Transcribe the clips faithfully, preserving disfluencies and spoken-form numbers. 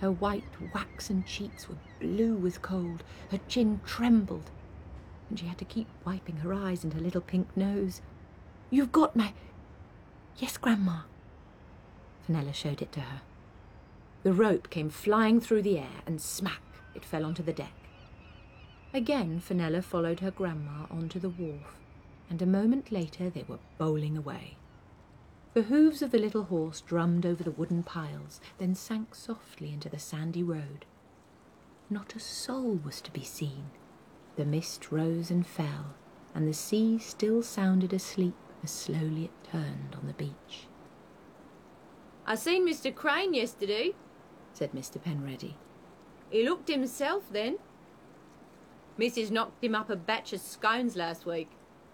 Her white, waxen cheeks were blue with cold, her chin trembled, and she had to keep wiping her eyes and her little pink nose. "You've got my—" "Yes, Grandma." Fenella showed it to her. The rope came flying through the air, and smack, it fell onto the deck. Again Fenella followed her grandma onto the wharf, and a moment later they were bowling away. The hooves of the little horse drummed over the wooden piles, then sank softly into the sandy road. Not a soul was to be seen. The mist rose and fell, and the sea still sounded asleep as slowly it turned on the beach. "I seen Mister Crane yesterday," said Mister Penready. "He looked himself then. Missus knocked him up a batch of scones last week."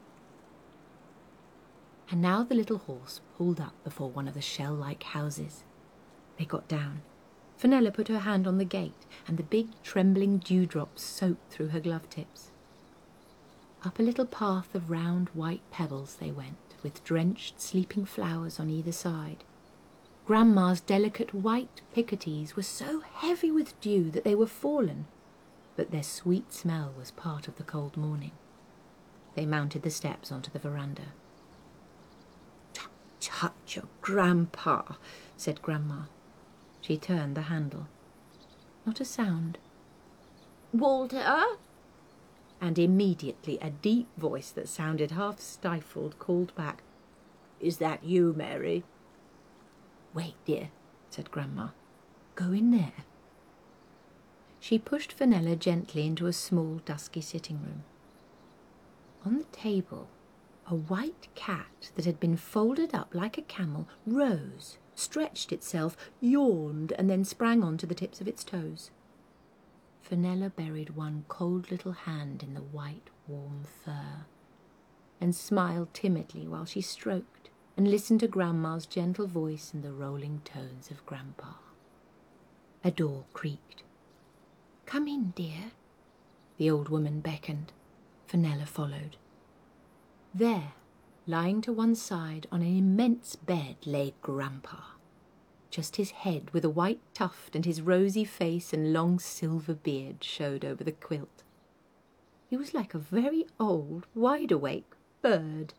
And now the little horse pulled up before one of the shell-like houses. They got down. Fenella put her hand on the gate, and the big trembling dewdrops soaked through her glove tips. Up a little path of round white pebbles they went, with drenched sleeping flowers on either side. Grandma's delicate white picotees were so heavy with dew that they were fallen, but their sweet smell was part of the cold morning. They mounted the steps onto the veranda. "Tut, tut, your grandpa," said Grandma. She turned the handle. Not a sound. "Walter?" And immediately a deep voice that sounded half stifled called back, "Is that you, Mary?" "Wait, dear," said Grandma. "Go in there." She pushed Fenella gently into a small, dusky sitting room. On the table, a white cat that had been folded up like a camel rose, stretched itself, yawned, and then sprang on to the tips of its toes. Fenella buried one cold little hand in the white, warm fur, and smiled timidly while she stroked and listened to Grandma's gentle voice and the rolling tones of Grandpa. A door creaked. "Come in, dear." The old woman beckoned. Fenella followed. There, lying to one side on an immense bed, lay Grandpa. Just his head with a white tuft and his rosy face and long silver beard showed over the quilt. He was like a very old, wide-awake bird.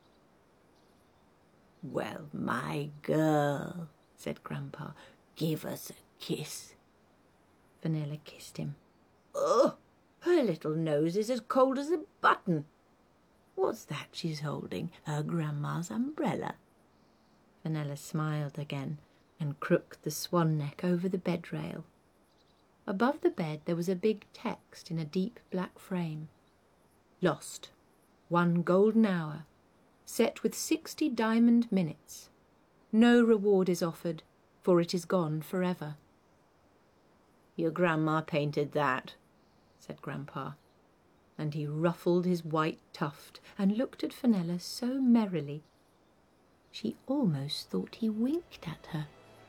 "Well, my girl," said Grandpa, "give us a kiss." Fenella kissed him. "Oh, her little nose is as cold as a button. What's that she's holding? Her grandma's umbrella?" Fenella smiled again and crooked the swan neck over the bed rail. Above the bed there was a big text in a deep black frame. "Lost. One golden hour. Set with sixty diamond minutes. No reward is offered, for it is gone forever." "Your grandma painted that," said Grandpa, and he ruffled his white tuft and looked at Fenella so merrily. She almost thought he winked at her.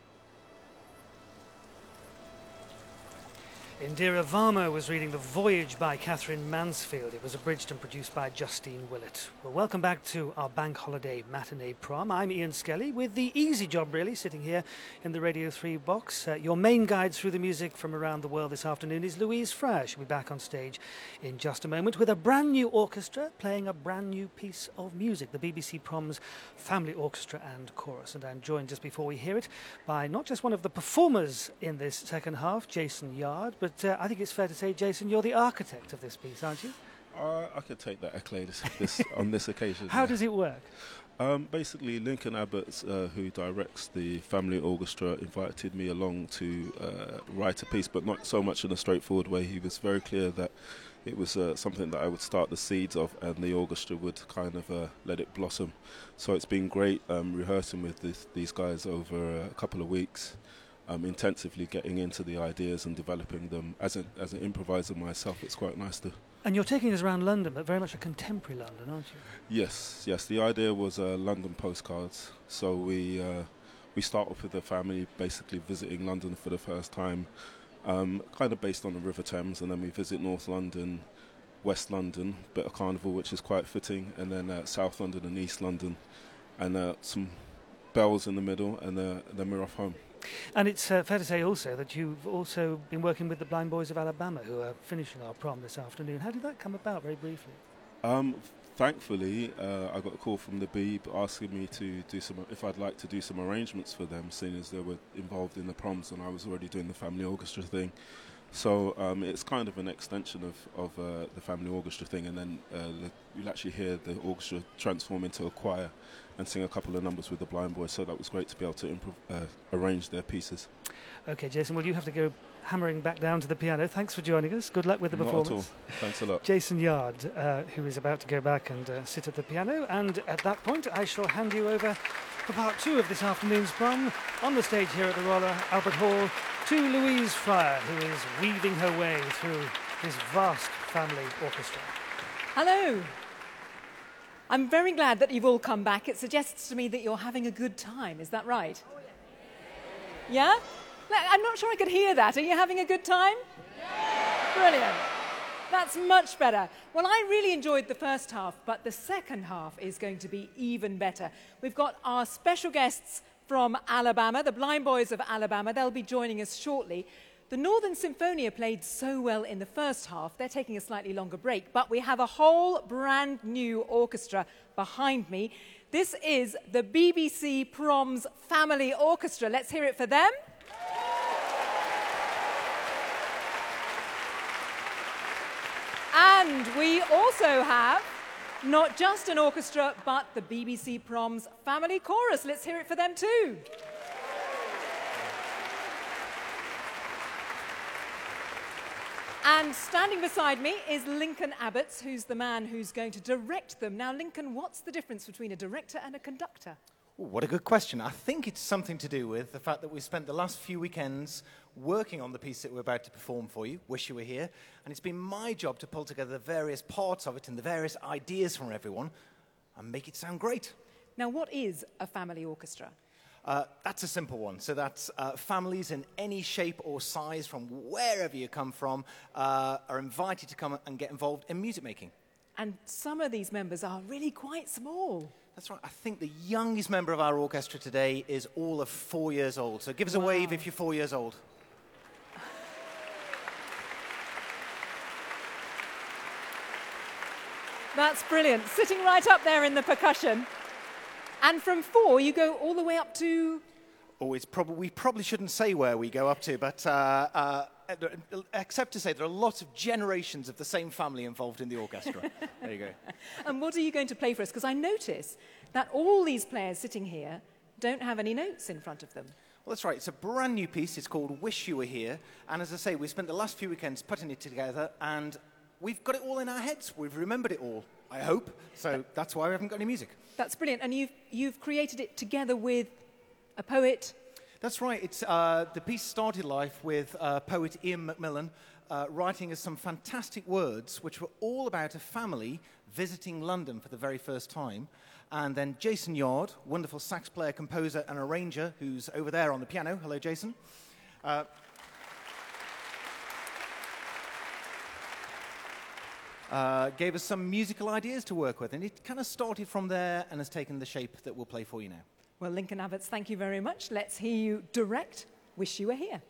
Indira Varma was reading The Voyage by Catherine Mansfield. It was abridged and produced by Justine Willett. Well, welcome back to our bank holiday matinee prom. I'm Ian Skelly with the easy job, really, sitting here in the Radio three box. Uh, your main guide through the music from around the world this afternoon is Louise Frere. She'll be back on stage in just a moment with a brand new orchestra playing a brand new piece of music, the B B C Prom's Family Orchestra and Chorus. And I'm joined just before we hear it by not just one of the performers in this second half, Jason Yard, but But uh, I think it's fair to say, Jason, you're the architect of this piece, aren't you? Uh, I could take that accolade this, this, on this occasion. How yeah. does it work? Um, basically, Lincoln Abbott, uh, who directs the Family Orchestra, invited me along to uh, write a piece, but not so much in a straightforward way. He was very clear that it was uh, something that I would start the seeds of, and the orchestra would kind of uh, let it blossom. So it's been great um, rehearsing with this, these guys over a couple of weeks. Um, intensively getting into the ideas and developing them. As, a, as an improviser myself, it's quite nice to... And you're taking us around London, but very much a contemporary London, aren't you? Yes, yes. The idea was uh, London postcards. So we uh, we start off with the family basically visiting London for the first time, um, kind of based on the River Thames, and then we visit North London, West London, bit of Carnival, which is quite fitting, and then uh, South London and East London, and uh, some bells in the middle, and uh, then we're off home. And it's uh, fair to say also that you've also been working with the Blind Boys of Alabama, who are finishing our prom this afternoon. How did that come about, very briefly? Um, thankfully, uh, I got a call from the Beeb asking me to do some, if I'd like to do some arrangements for them, seeing as they were involved in the proms and I was already doing the family orchestra thing. So um, it's kind of an extension of, of uh, the family orchestra thing, and then uh, the, you'll actually hear the orchestra transform into a choir and sing a couple of numbers with the Blind Boys, so that was great to be able to improv- uh, arrange their pieces. OK, Jason, well, you have to go hammering back down to the piano. Thanks for joining us. Good luck with the Not performance. at all. Thanks a lot. Jason Yard, uh, who is about to go back and uh, sit at the piano, and at that point I shall hand you over for part two of this afternoon's prom on the stage here at the Royal Albert Hall to Louise Fryer, who is weaving her way through this vast family orchestra. Hello. I'm very glad that you've all come back. It suggests to me that you're having a good time. Is that right? Yeah? I'm not sure I could hear that. Are you having a good time? Brilliant. That's much better. Well, I really enjoyed the first half, but the second half is going to be even better. We've got our special guests from Alabama, the Blind Boys of Alabama. They'll be joining us shortly. The Northern Symphonia played so well in the first half, they're taking a slightly longer break, but we have a whole brand new orchestra behind me. This is the B B C Proms Family Orchestra. Let's hear it for them. And we also have not just an orchestra, but the B B C Proms Family Chorus. Let's hear it for them too. And standing beside me is Lincoln Abbots, who's the man who's going to direct them. Now, Lincoln, what's the difference between a director and a conductor? Ooh, what a good question. I think it's something to do with the fact that we've spent the last few weekends working on the piece that we're about to perform for you, Wish You Were Here, and it's been my job to pull together the various parts of it and the various ideas from everyone and make it sound great. Now, what is a family orchestra? Uh, that's a simple one. So that's uh, families in any shape or size from wherever you come from uh, are invited to come and get involved in music making. And some of these members are really quite small. That's right. I think the youngest member of our orchestra today is all of four years old. So give us Wow. a wave if you're four years old. That's brilliant. Sitting right up there in the percussion. And from four, you go all the way up to... Oh, it's prob- we probably shouldn't say where we go up to, but uh, uh, except to say there are lots of generations of the same family involved in the orchestra. There you go. And what are you going to play for us? Because I notice that all these players sitting here don't have any notes in front of them. Well, that's right. It's a brand new piece. It's called Wish You Were Here. And as I say, we spent the last few weekends putting it together, and we've got it all in our heads. We've remembered it all, I hope. So that's why we haven't got any music. That's brilliant. And you've, you've created it together with a poet. That's right. It's, uh, the piece started life with uh, poet Ian Macmillan uh, writing us some fantastic words which were all about a family visiting London for the very first time. And then Jason Yard, wonderful sax player, composer and arranger, who's over there on the piano. Hello, Jason. Uh, Uh, gave us some musical ideas to work with, and it kind of started from there and has taken the shape that we'll play for you now. Well, Lincoln Abbots, thank you very much. Let's hear you direct Wish You Were Here.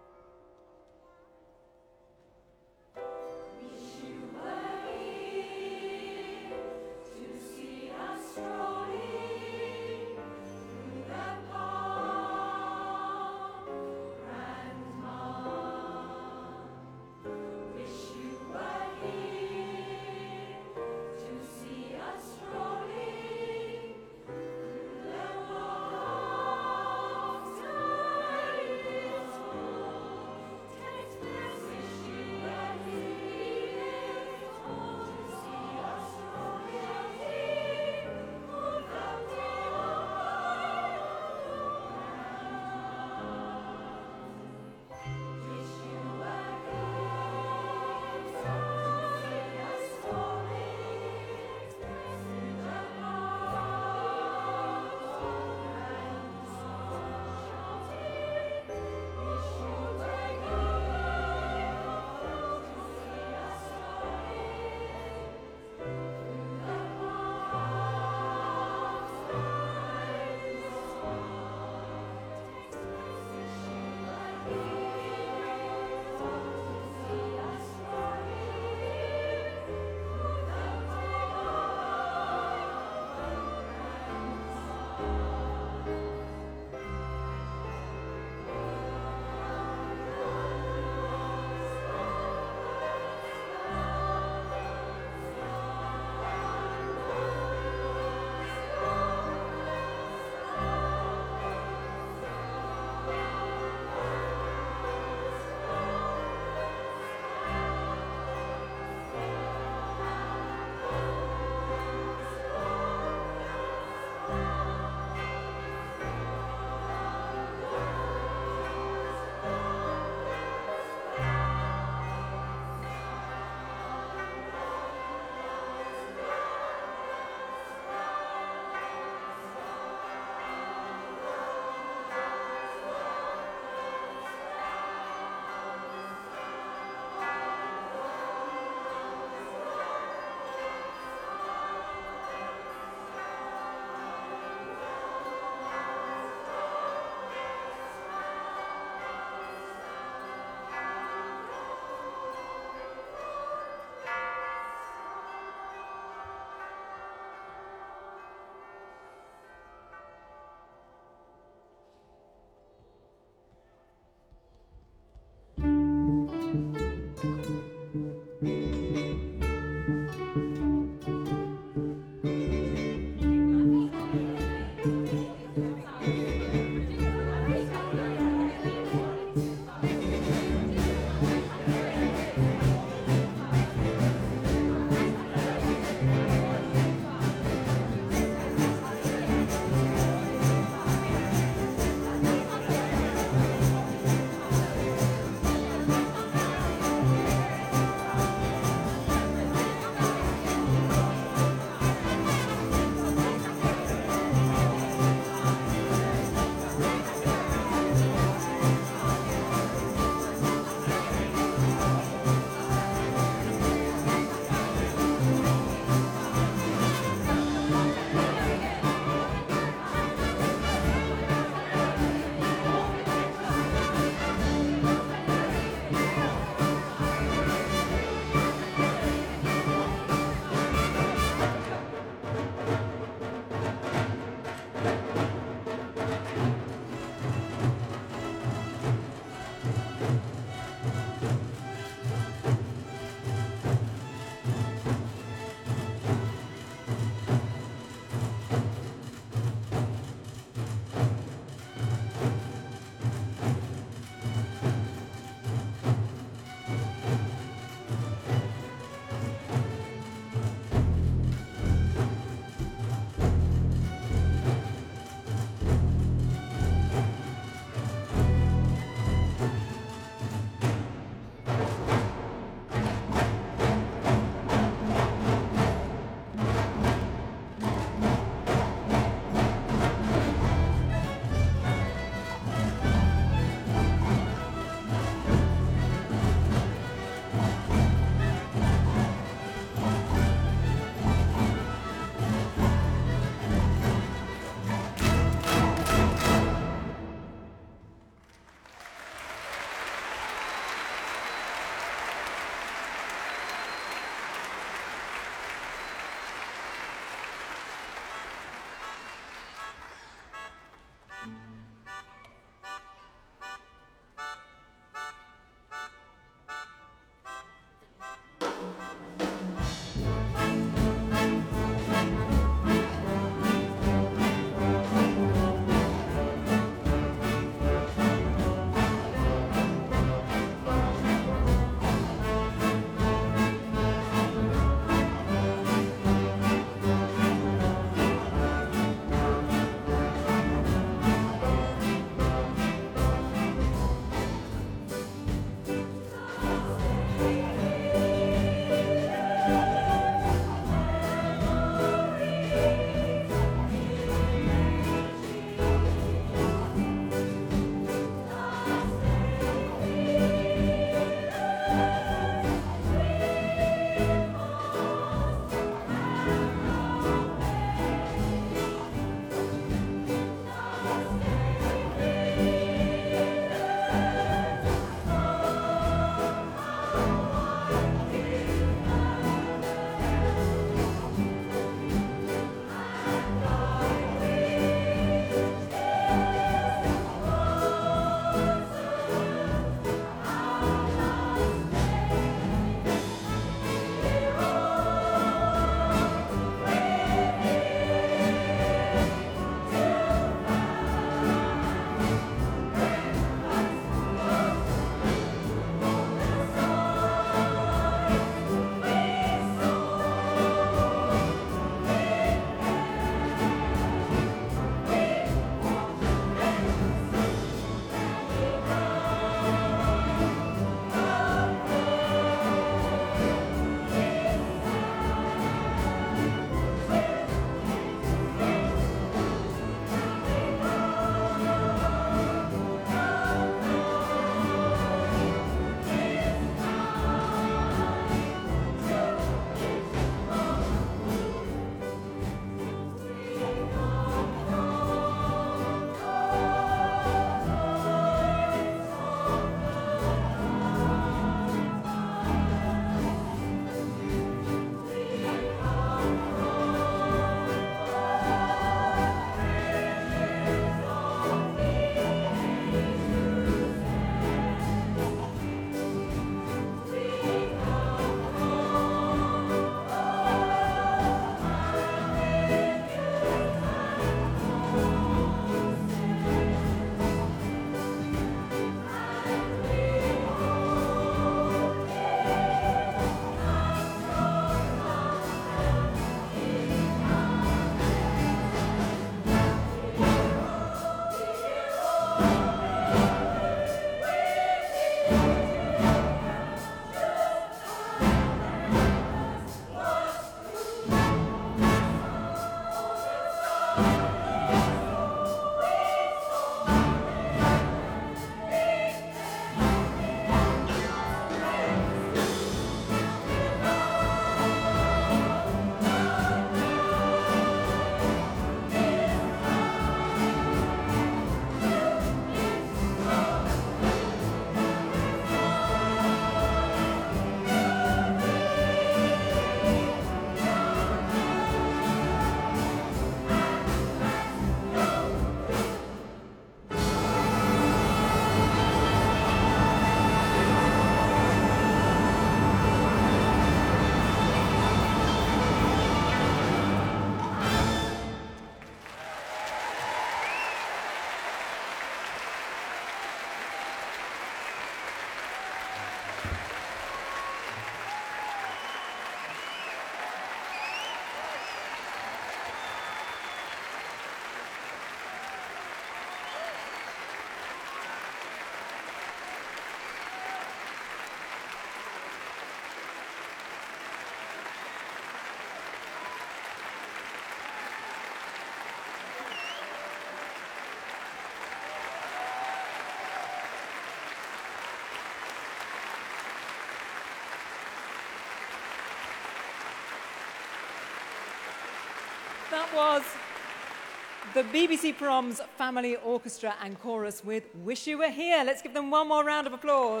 That was the B B C Proms Family Orchestra and Chorus with Wish You Were Here. Let's give them one more round of applause.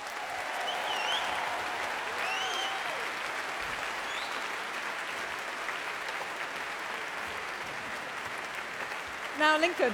Now, Lincoln,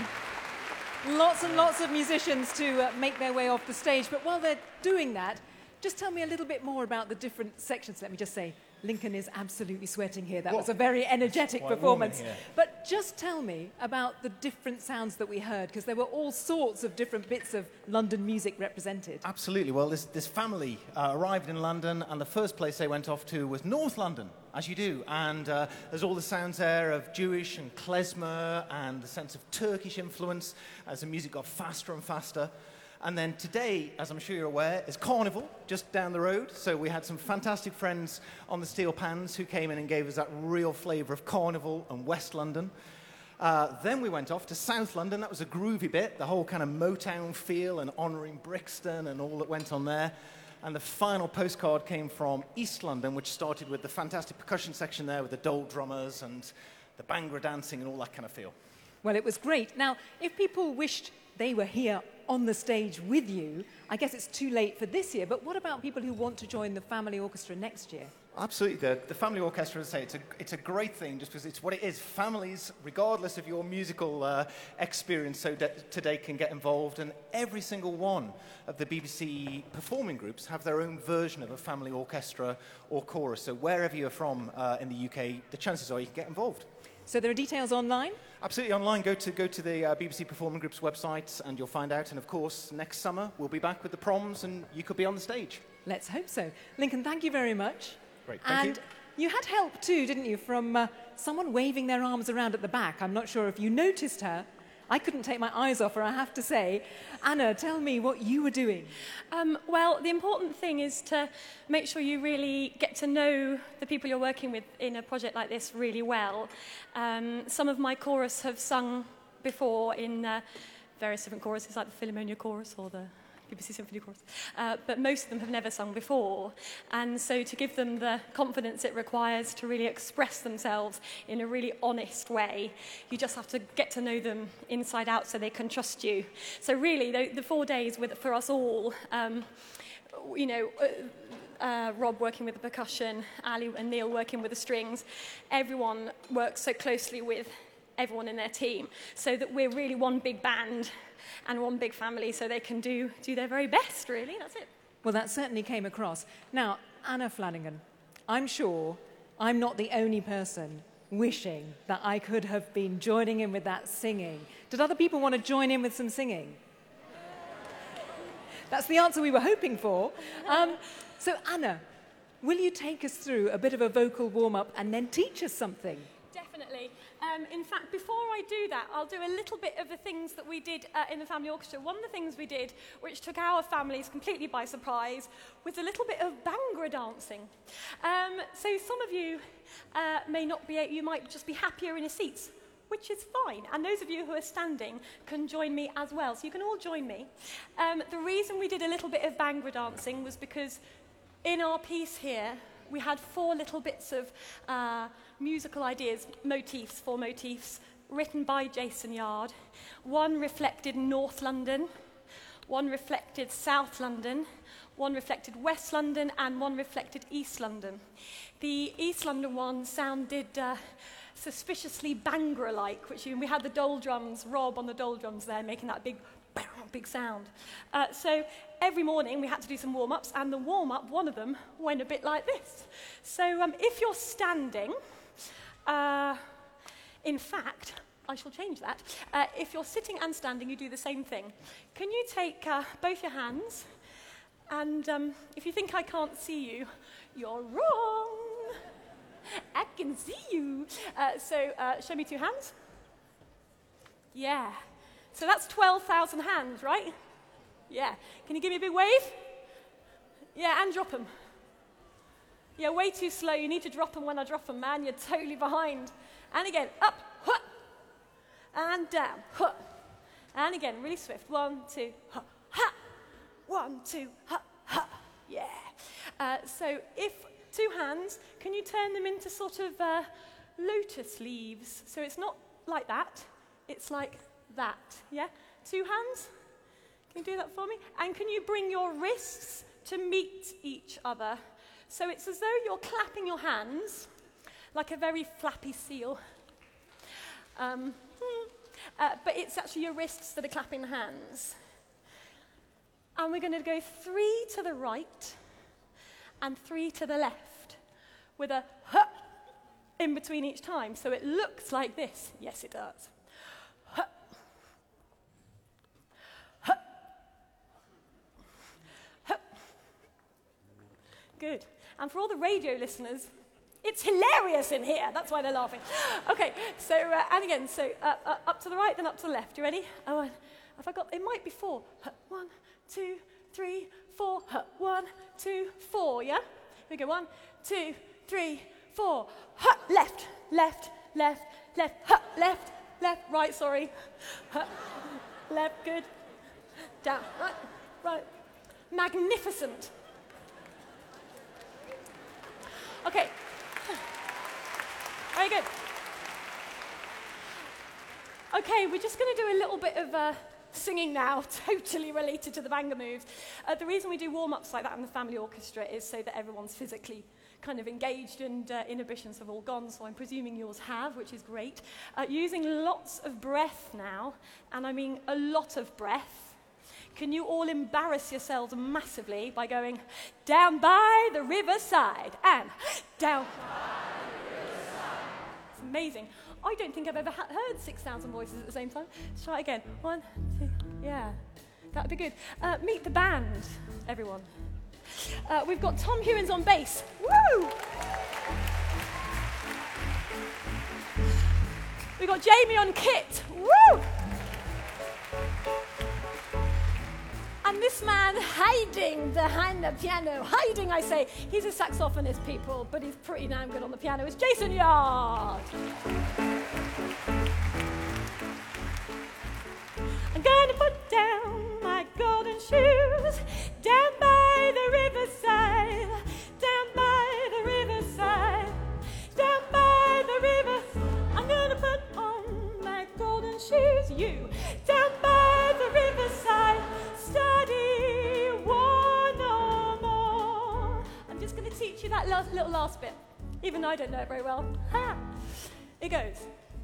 lots and lots of musicians to uh, make their way off the stage, but while they're doing that, just tell me a little bit more about the different sections. Let me just say, Lincoln is absolutely sweating here. That Well, was a very energetic quite warm in performance. here. But just tell me about the different sounds that we heard, because there were all sorts of different bits of London music represented. Absolutely. Well, this, this family uh, arrived in London, and the first place they went off to was North London, as you do. And uh, there's all the sounds there of Jewish and klezmer and the sense of Turkish influence as the music got faster and faster. And then today, as I'm sure you're aware, is Carnival, just down the road. So we had some fantastic friends on the Steel Pans who came in and gave us that real flavour of Carnival and West London. Uh, then we went off to South London. That was a groovy bit, the whole kind of Motown feel and honouring Brixton and all that went on there. And the final postcard came from East London, which started with the fantastic percussion section there with the dole drummers and the Bhangra dancing and all that kind of feel. Well, it was great. Now, if people wished they were here on the stage with you, I guess it's too late for this year, but what about people who want to join the family orchestra next year? Absolutely. The, the family orchestra, as I say, it's a, it's a great thing just because it's what it is. Families, regardless of your musical uh, experience so that today, can get involved, and every single one of the B B C performing groups have their own version of a family orchestra or chorus. So wherever you're from uh, in the U K, the chances are you can get involved. So there are details online? Absolutely online. Go to go to the uh, B B C Performing Group's website and you'll find out. And of course, next summer we'll be back with the proms and you could be on the stage. Let's hope so. Lincoln, thank you very much. Great, thank and you. you had help too, didn't you, from uh, someone waving their arms around at the back. I'm not sure if you noticed her. I couldn't take my eyes off her, I have to say. Anna, tell me what you were doing. Um, well, the important thing is to make sure you really get to know the people you're working with in a project like this really well. Um, some of my chorus have sung before in uh, various different choruses, like the Philharmonia chorus or the B B C Symphony Chorus, uh, but most of them have never sung before. And so to give them the confidence it requires to really express themselves in a really honest way, you just have to get to know them inside out so they can trust you. So really, the, the four days with, for us all, um, you know, uh, uh, Rob working with the percussion, Ali and Neil working with the strings, everyone works so closely with everyone in their team so that we're really one big band and one big family, so they can do, do their very best, really. That's it. Well, that certainly came across. Now, Anna Flanagan, I'm sure I'm not the only person wishing that I could have been joining in with that singing. Did other people want to join in with some singing? That's the answer we were hoping for. Um, so, Anna, will you take us through a bit of a vocal warm-up and then teach us something? Definitely. Um, in fact, before I do that, I'll do a little bit of the things that we did uh, in the family orchestra. One of the things we did, which took our families completely by surprise, was a little bit of Bhangra dancing. Um, so some of you uh, may not be, you might just be happier in your seats, which is fine. And those of you who are standing can join me as well. So you can all join me. Um, the reason we did a little bit of Bhangra dancing was because in our piece here, we had four little bits of uh, musical ideas, motifs, four motifs, written by Jason Yard. One reflected North London, one reflected South London, one reflected West London, and one reflected East London. The East London one sounded uh, suspiciously Bhangra-like, which we had the dole drums, Rob on the dole drums there, making that big big sound. Uh, so every morning we had to do some warm-ups, and the warm-up, one of them, went a bit like this. So um, if you're standing, uh, in fact, I shall change that. Uh, if you're sitting and standing, you do the same thing. Can you take uh, both your hands, and um, if you think I can't see you, you're wrong. I can see you. Uh, so uh, show me two hands. Yeah. So that's twelve thousand hands, right? Yeah. Can you give me a big wave? Yeah, and drop them. Yeah, way too slow. You need to drop them when I drop them, man. You're totally behind. And again, up, huh, and down, huh. And again, really swift. One, two, ha, ha. One, two, ha, ha. Yeah. Uh, so if two hands, can you turn them into sort of uh, lotus leaves. So it's not like that, it's like that, yeah? Two hands? Can you do that for me? And can you bring your wrists to meet each other? So it's as though you're clapping your hands like a very flappy seal. Um, uh, but it's actually your wrists that are clapping the hands. And we're going to go three to the right and three to the left with a huh in between each time. So it looks like this. Yes, it does. Huh. Huh. Huh. Good. And for all the radio listeners, it's hilarious in here. That's why they're laughing. Okay, so, uh, and again, so uh, uh, up to the right, then up to the left. You ready? Oh, and have I got, it might be four. Huh. One, two, three, four. Huh. One, two, four, yeah? Here we go. One, two, three, four. Huh. Left, left, left, left. Huh. Left, left, right, sorry. Huh. Left, good. Down, right, right. Magnificent. Okay. Very good. Okay, we're just going to do a little bit of uh, singing now, totally related to the Bhangra moves. Uh, the reason we do warm-ups like that in the family orchestra is so that everyone's physically kind of engaged and uh, inhibitions have all gone, so I'm presuming yours have, which is great. Uh, using lots of breath now, and I mean a lot of breath. Can you all embarrass yourselves massively by going down by the riverside and down by the riverside? It's amazing. I don't think I've ever ha- heard six thousand voices at the same time. Let's try it again. One, two, yeah. That would be good. Uh, meet the band, everyone. Uh, we've got Tom Hewins on bass. Woo! We've got Jamie on kit. Woo! And this man hiding behind the piano, hiding, I say, he's a saxophonist, people, but he's pretty damn good on the piano. It's Jason Yard. I'm gonna put down my golden shoes down by the riverside, down by the riverside, down by the river. I'm gonna put on my golden shoes, you, down by the riverside. Study one or more. I'm just going to teach you that last, little last bit, even though I don't know it very well. Ha! It goes.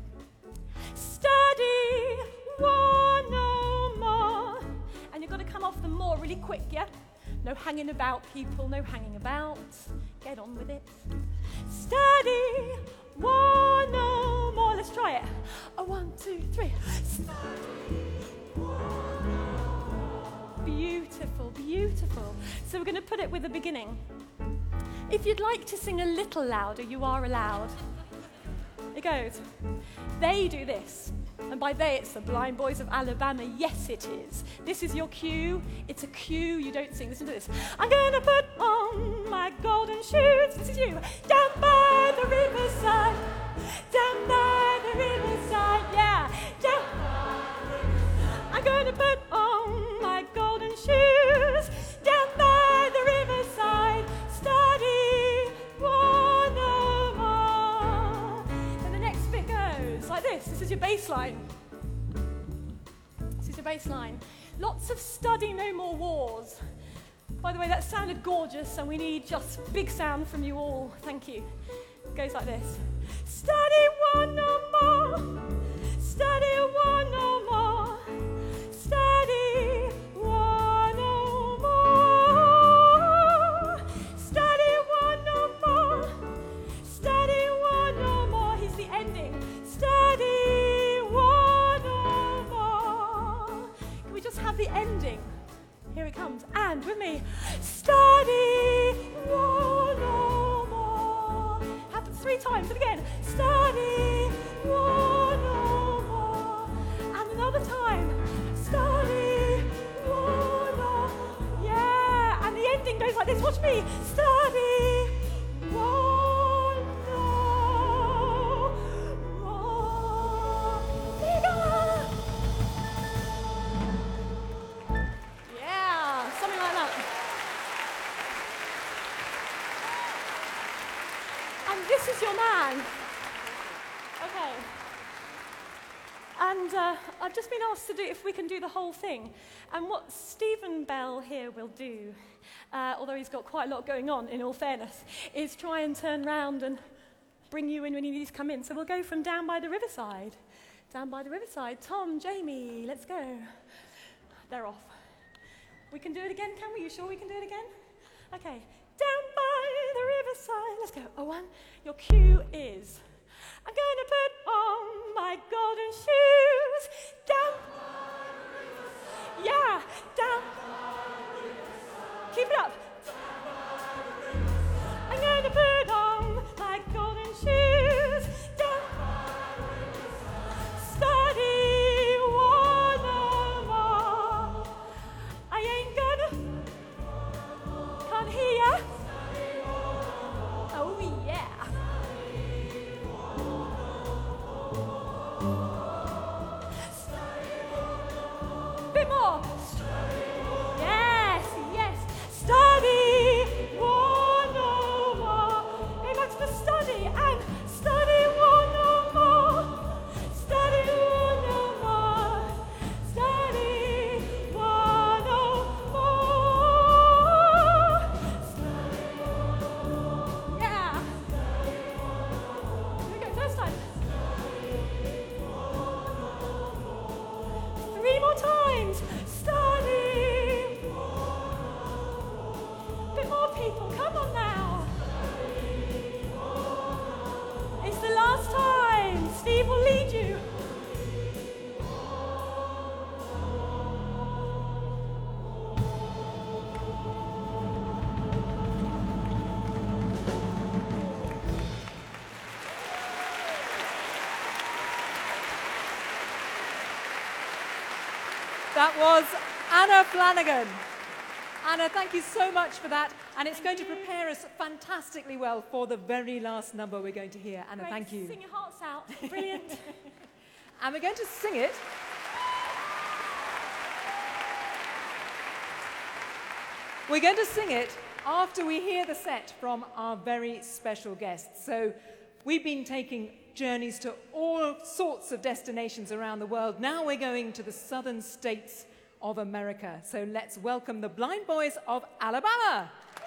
Study one or more. And you've got to come off the more really quick, yeah? No hanging about, people, no hanging about. Get on with it. Study one or more. Let's try it. A one, two, three. Study one or more. Beautiful, beautiful. So we're going to put it with the beginning. If you'd like to sing a little louder, you are allowed. It goes. They do this. And by they, it's the Blind Boys of Alabama. Yes, it is. This is your cue. It's a cue. You don't sing. Listen to this. I'm going to put on my golden shoes. This is you. Down by the riverside. Down by the riverside. Yeah. Down by the riverside. I'm going to put on my golden shoes. Down by the riverside. Study one or more. And the next bit goes like this. This is your bass line. This is your bass line. Lots of study no more wars. By the way, that sounded gorgeous, and we need just big sound from you all. Thank you. It goes like this. Study one or more. Study one or more. Study one or more. Study one or more. Study one or more. Here's the ending. Study one or more. Can we just have the ending? Here it comes. And with me. Study one or more. Happens three times. And again. Study one or more. And another time. Study one or more. Yeah. And the ending goes like this. Watch me. Study one or more. Bigger. Yeah. Something like that. And this is your man. And uh, I've just been asked to do if we can do the whole thing. And what Stephen Bell here will do, uh, although he's got quite a lot going on, in all fairness, is try and turn round and bring you in when you need to come in. So we'll go from down by the riverside. Down by the riverside. Tom, Jamie, let's go. They're off. We can do it again, can we? You sure we can do it again? Okay. Down by the riverside. Let's go. Oh, one. Your cue is, I'm going to put on my golden shoes. Down by the riverside. Yeah. Down by the riverside. Keep it up. I'm going to put on my golden shoes. Down by the riverside. Study one more. I ain't gonna. Can't hear. Oh yeah. Bit more. Yes, yes. Study one more. Hey, back to the study and study one more. Study one more. Study one more. Yeah. Here we go, first time. Three more times. Study. Bit more people, come on now. It's the last time. Steve will lead you. That was Anna Flanagan. Anna, thank you so much for that. And it's going to prepare us fantastically well for the very last number we're going to hear. Anna, Great. thank you. Sing your hearts out. Brilliant. And we're going to sing it. We're going to sing it after we hear the set from our very special guests. So we've been taking journeys to all sorts of destinations around the world. Now we're going to the southern states of America. So let's welcome the Blind Boys of Alabama.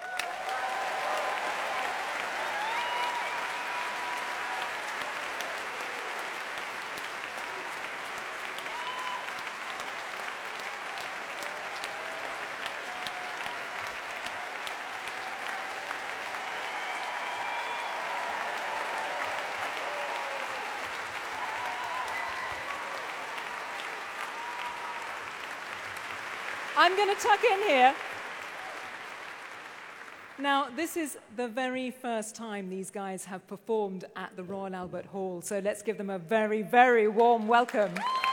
I'm going to tuck in here. Now, this is the very first time these guys have performed at the Royal Albert Hall, so let's give them a very, very warm welcome.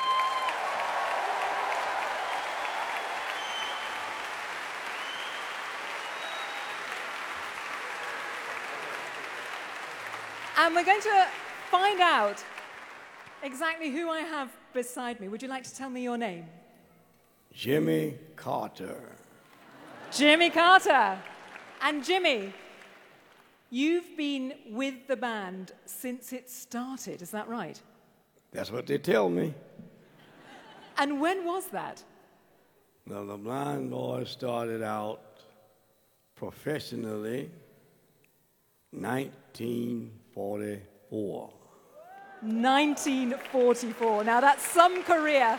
And we're going to find out exactly who I have beside me. Would you like to tell me your name? Jimmy Carter. Jimmy Carter. And Jimmy, you've been with the band since it started, is that right? That's what they tell me. And when was that? Now, the Blind Boys started out professionally nineteen forty-four. nineteen forty-four. Now, that's some career.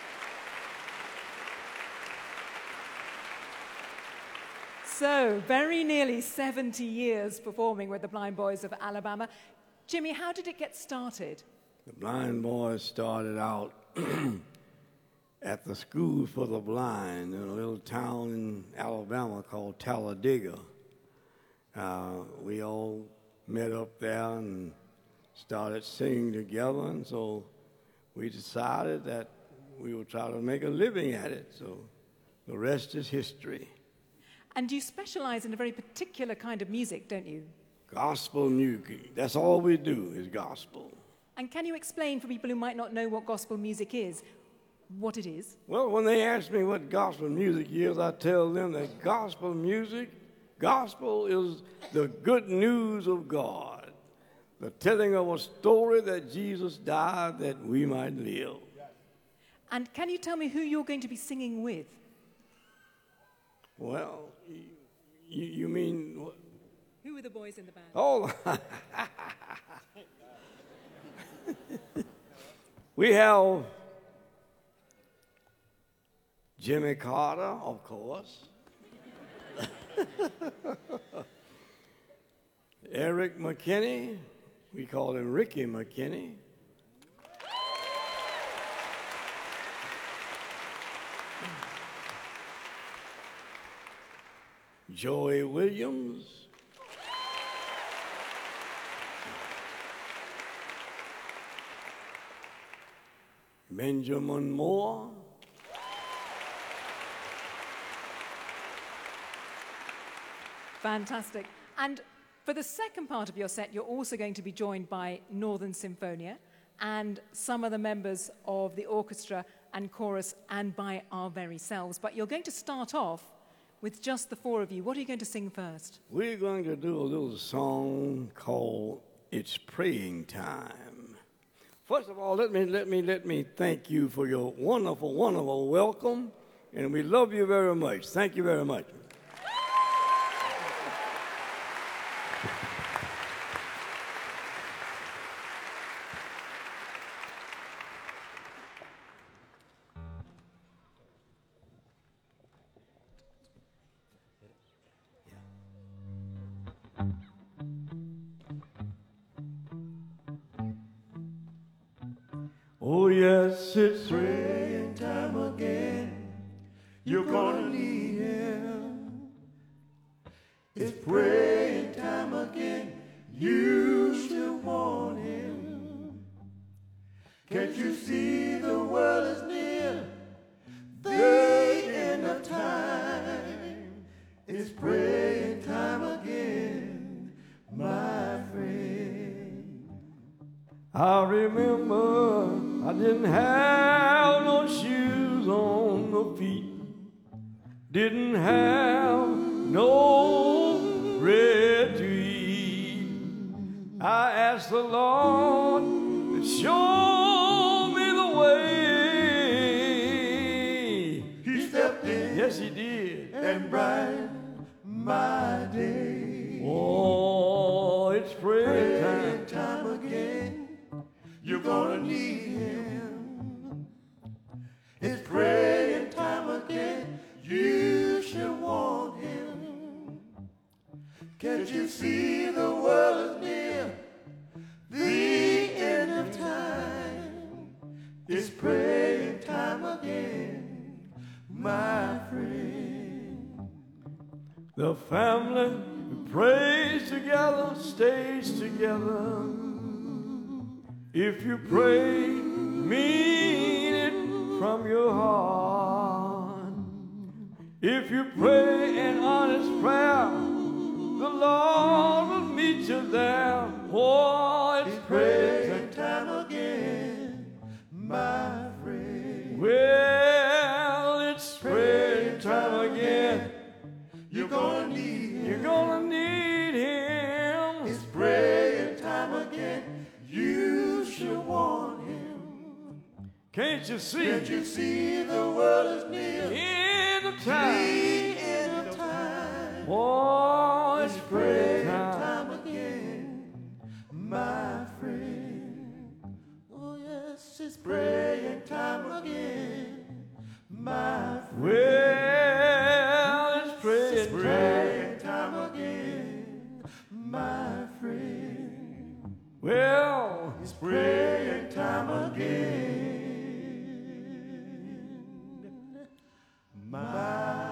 So, very nearly seventy years performing with the Blind Boys of Alabama. Jimmy, how did it get started? The Blind Boys started out at the School for the Blind in a little town in Alabama called Talladega. Uh, we all met up there and started singing together, and so we decided that we would try to make a living at it. So the rest is history. And you specialize in a very particular kind of music, don't you? Gospel music. That's all we do is gospel. And can you explain for people who might not know what gospel music is, what it is? Well, when they ask me what gospel music is, I tell them that gospel music, gospel is the good news of God, the telling of a story that Jesus died that we might live. And can you tell me who you're going to be singing with? Well, you, you mean... What? Who are the boys in the band? Oh, we have Jimmy Carter, of course. Eric McKinney, we call him Ricky McKinney. Joey Williams. Benjamin Moore. Fantastic. And for the second part of your set, you're also going to be joined by Northern Symphonia and some of the members of the orchestra and chorus and by our very selves. But you're going to start off with just the four of you. What are you going to sing first? We're going to do a little song called It's Praying Time. First of all, let me, let me, let me thank you for your wonderful, wonderful welcome, and we love you very much. Thank you very much. Oh, yes, it's praying time again. You're gonna need him. It's praying time again. You should want him. Can't you see the world is near? The end of time. It's praying time again, my friend. I remember I didn't have no shoes on my feet, didn't have no bread to eat. I asked the Lord to show me the way. He stepped in, yes he did, and brightened my day. Oh, it's prayer time. time again. You're gonna need him. It's praying time again. You should want him. Can't you see the world is near? The end of time. It's praying time again, my friend. The family prays together, stays together. If you pray, mean it from your heart. If you pray an honest prayer, the Lord will meet you there. Oh, it's praying time again, my friend. Well, it's praying time again. You're gonna need him. You're gonna need him. It's praying time again. You should want him. Can't you see? Can't you see the world is near? End of time. The end of time. Oh, it's prayer time. time again, my friend. Oh yes, it's praying time again, my friend. Well, it's praying, it's praying time again, my friend. Well, it's praying time again, my friend.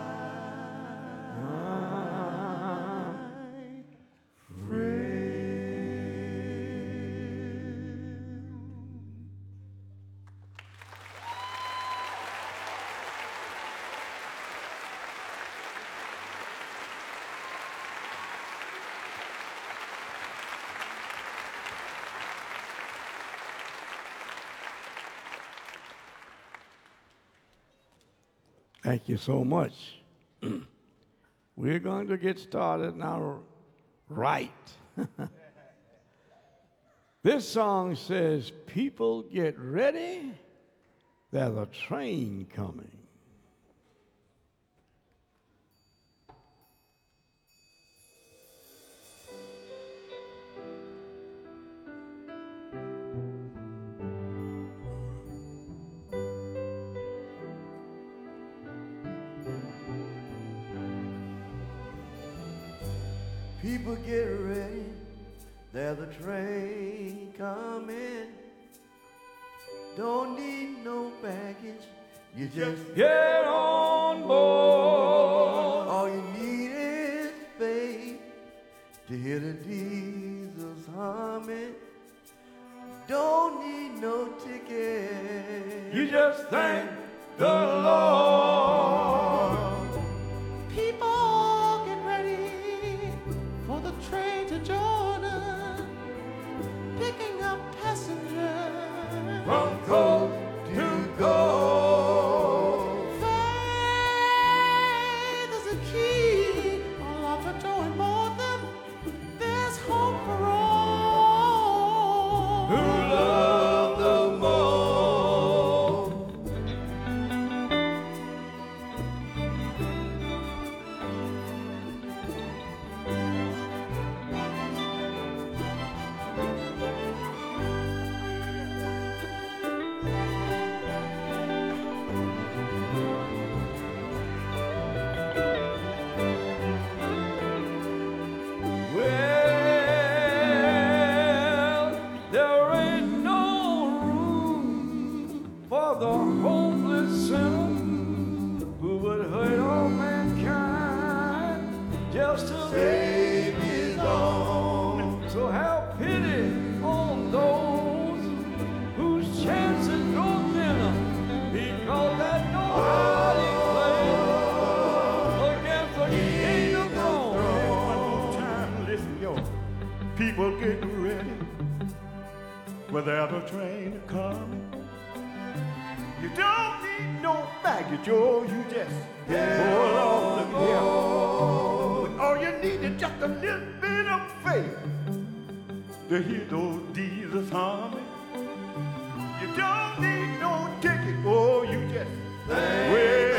Thank you so much. We're going to get started now right. This song says, people get ready there's a train coming. People get ready, there's a train coming. Don't need no baggage, you just get on board. All you need is faith to hear the diesels humming. Don't need no ticket, You just thank the Lord. People get ready for the train to Jordan, picking up passengers From coast to coast. Faith is a key, all of the door and more them. There's hope for all Who love the most. Well, there ain't no room for the hopeless sinner who would hurt all mankind just to save his own. So have pity on those whose chances go thinner because that nobody plays against the king of Rome. One more time, listen, yo. People getting ready. Well, there's a train coming. You don't need no baggage, oh, you just pull off the gear. All you need is just a little bit of faith to hear those diesels humming. You don't need no ticket, oh, you just wait.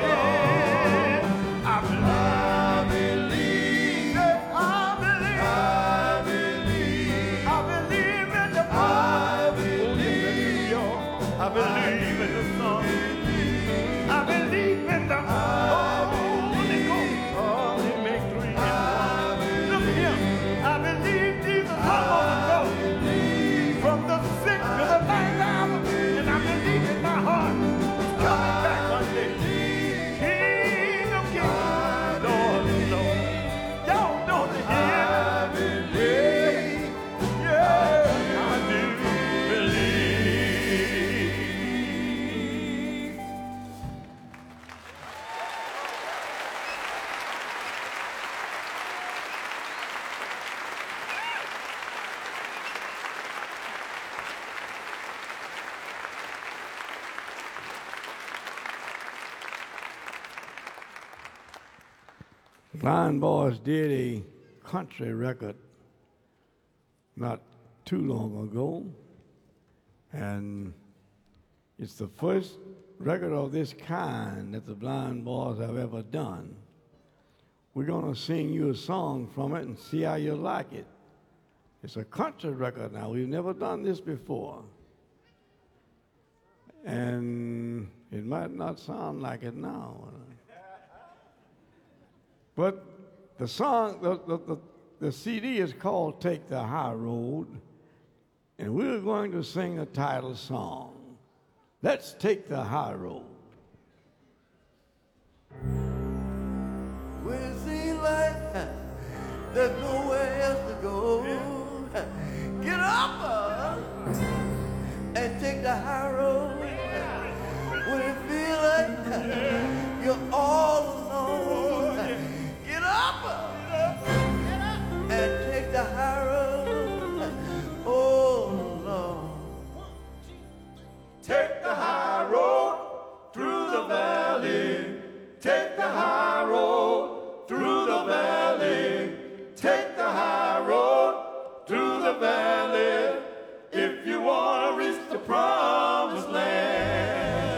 I believe, I believe, I believe, I believe in the I believe, I believe in the song. I believe in the Holy Ghost. Oh, they make three in one. Look at him. I believe Jesus hung on the cross. From the sick to the lying down. And I believe in my heart. He's coming back one day. King of kings. Lord, Lord. Y'all know the hymn. I believe. Yeah, I do believe. Blind Boys did a country record not too long ago, and it's the first record of this kind that the Blind Boys have ever done. We're going to sing you a song from it and see how you like it. It's a country record now. We've never done this before. And it might not sound like it now. But the song, the, the, the, the C D is called Take the High Road, and we're going to sing a title song. Let's take the high road. When it seems like there's nowhere else to go, get up uh, and take the high road. When it feels like you're all alone, get up uh, and take the high road. Oh Lord, Take the high road through the valley. Take the high road through the valley. Take the high road through the valley. If you want to reach the promised land.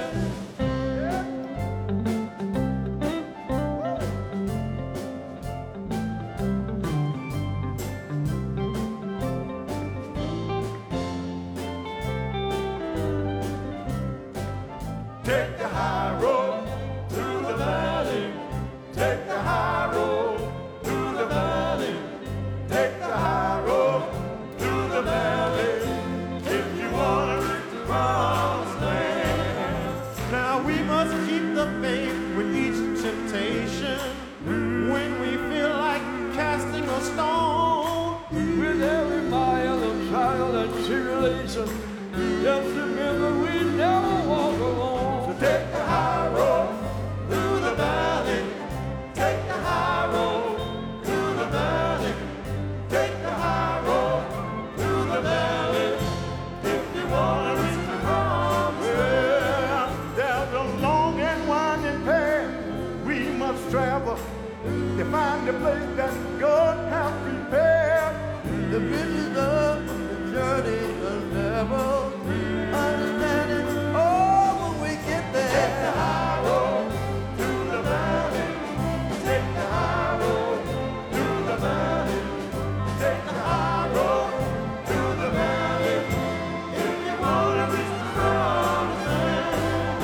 station. Just remember we never walk alone. So take the high road through the valley. Take the high road through the valley. Take the high road through the valley. If you want to reach the promised land, there's a long and winding path we must travel to find the place that God has prepared. The bridges of the journey will never understand it. Oh, when we get there. Take the high road through the valley. Take the high road through the valley. Take the high road through the valley. If you want to reach the promised land.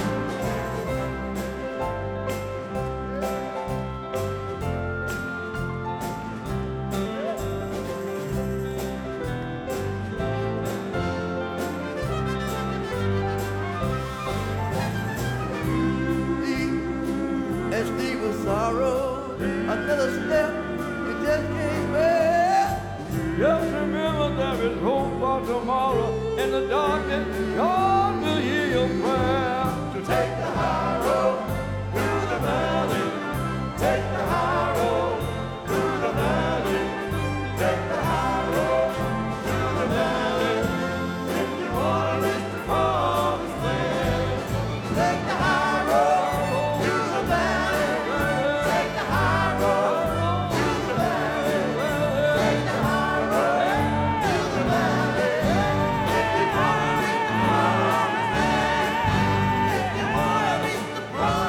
And Steve was sorrow. Another step you just can't bear. Just remember there is hope for tomorrow. In the darkness, God will hear your prayer. So take the high road through the valley. Take the high road through the valley. Take the high road through the valley. If you want to reach the promised land. Take the high road through the valley. Take the high road through the valley. Take the high road through the valley. If you want to reach the promised land. If you want to reach the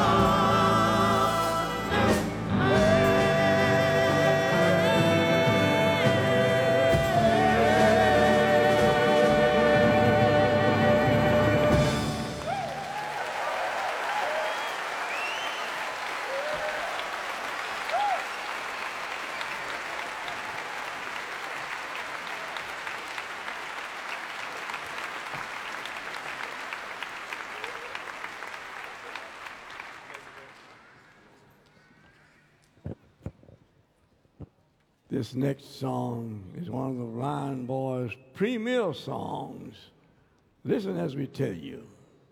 This next song is one of the Lion Boys' premier songs. Listen as we tell you.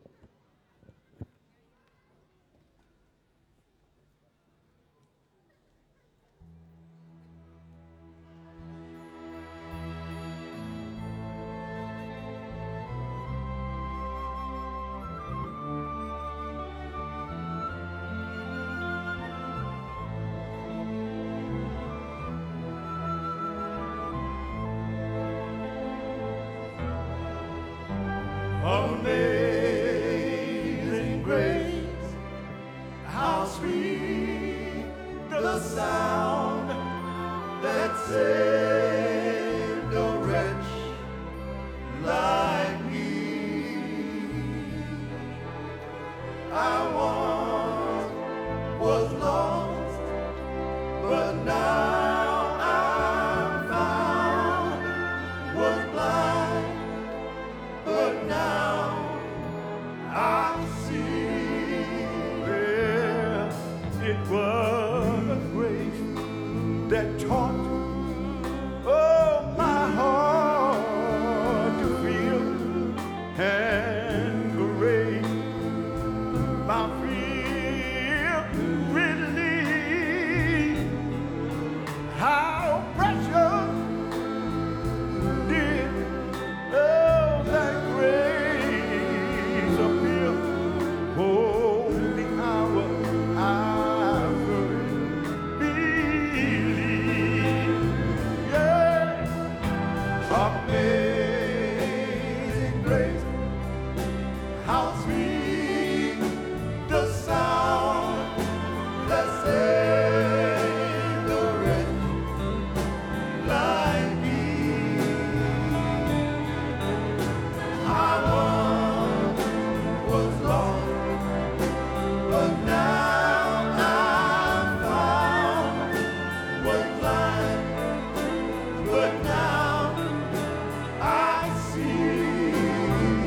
Amazing grace, how sweet the sound that saved a wretch like me. I once was lost, but now I'm found. Was blind, but now I see. Well, it was a grace that taught, oh, my heart to feel, and grace my fear relieved. How precious did oh that grace appear. Oh, the hour I first believed. Yeah, amazing grace, how sweet the sound that saved a wretch like me. I once was lost, but now I'm found. Was blind, but now I see.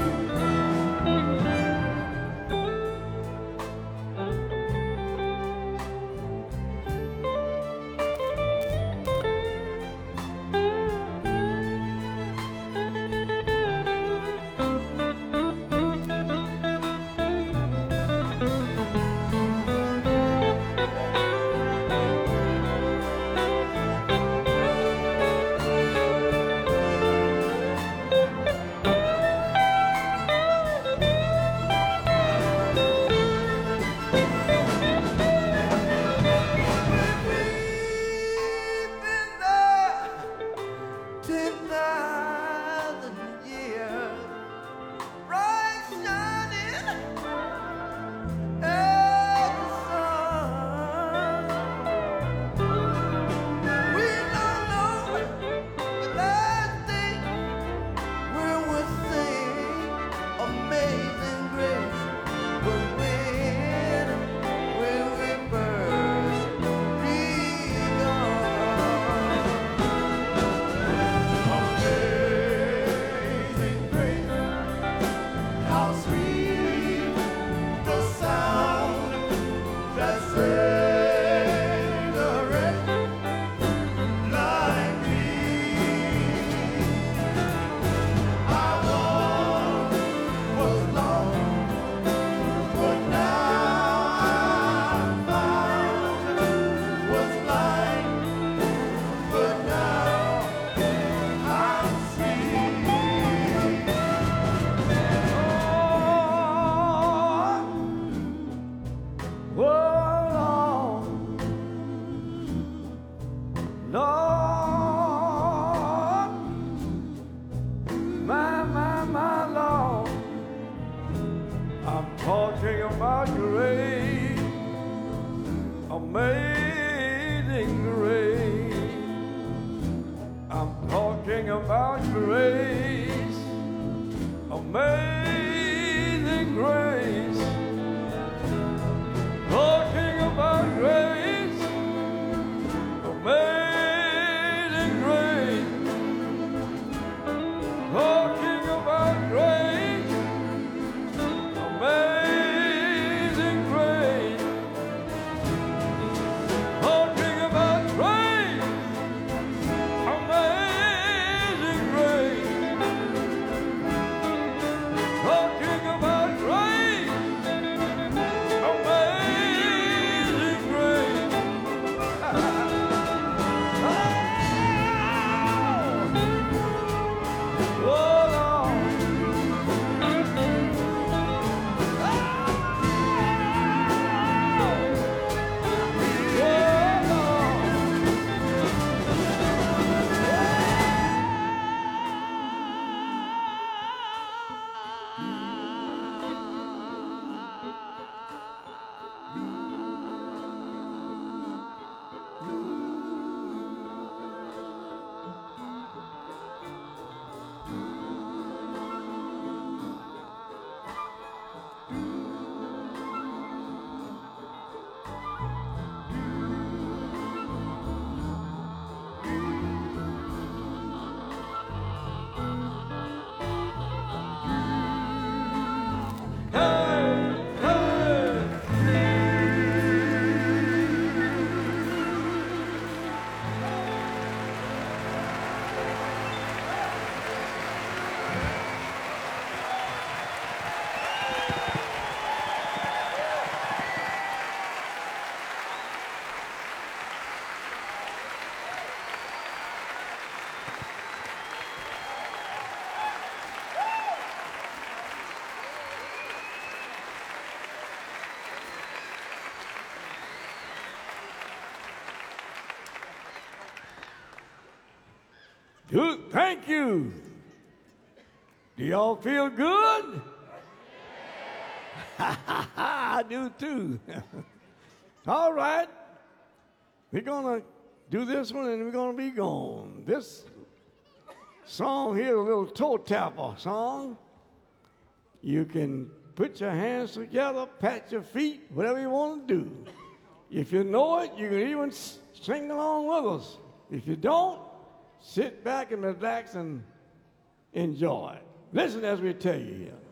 I'm talking about grace, amazing grace. I'm talking about grace, amazing grace. Talking about grace, amazing grace. Talking about grace, amazing grace. Talking about grace, amazing grace. Talking about grace, amazing grace. Oh, Lord. Good, thank you. Do y'all feel good? I do too. All right. We're going to do this one and we're going to be gone. This song here, a little toe tapper song. You can put your hands together, pat your feet, whatever you want to do. If you know it, you can even sing along with us. If you don't, sit back and relax and enjoy. Listen as we tell you here.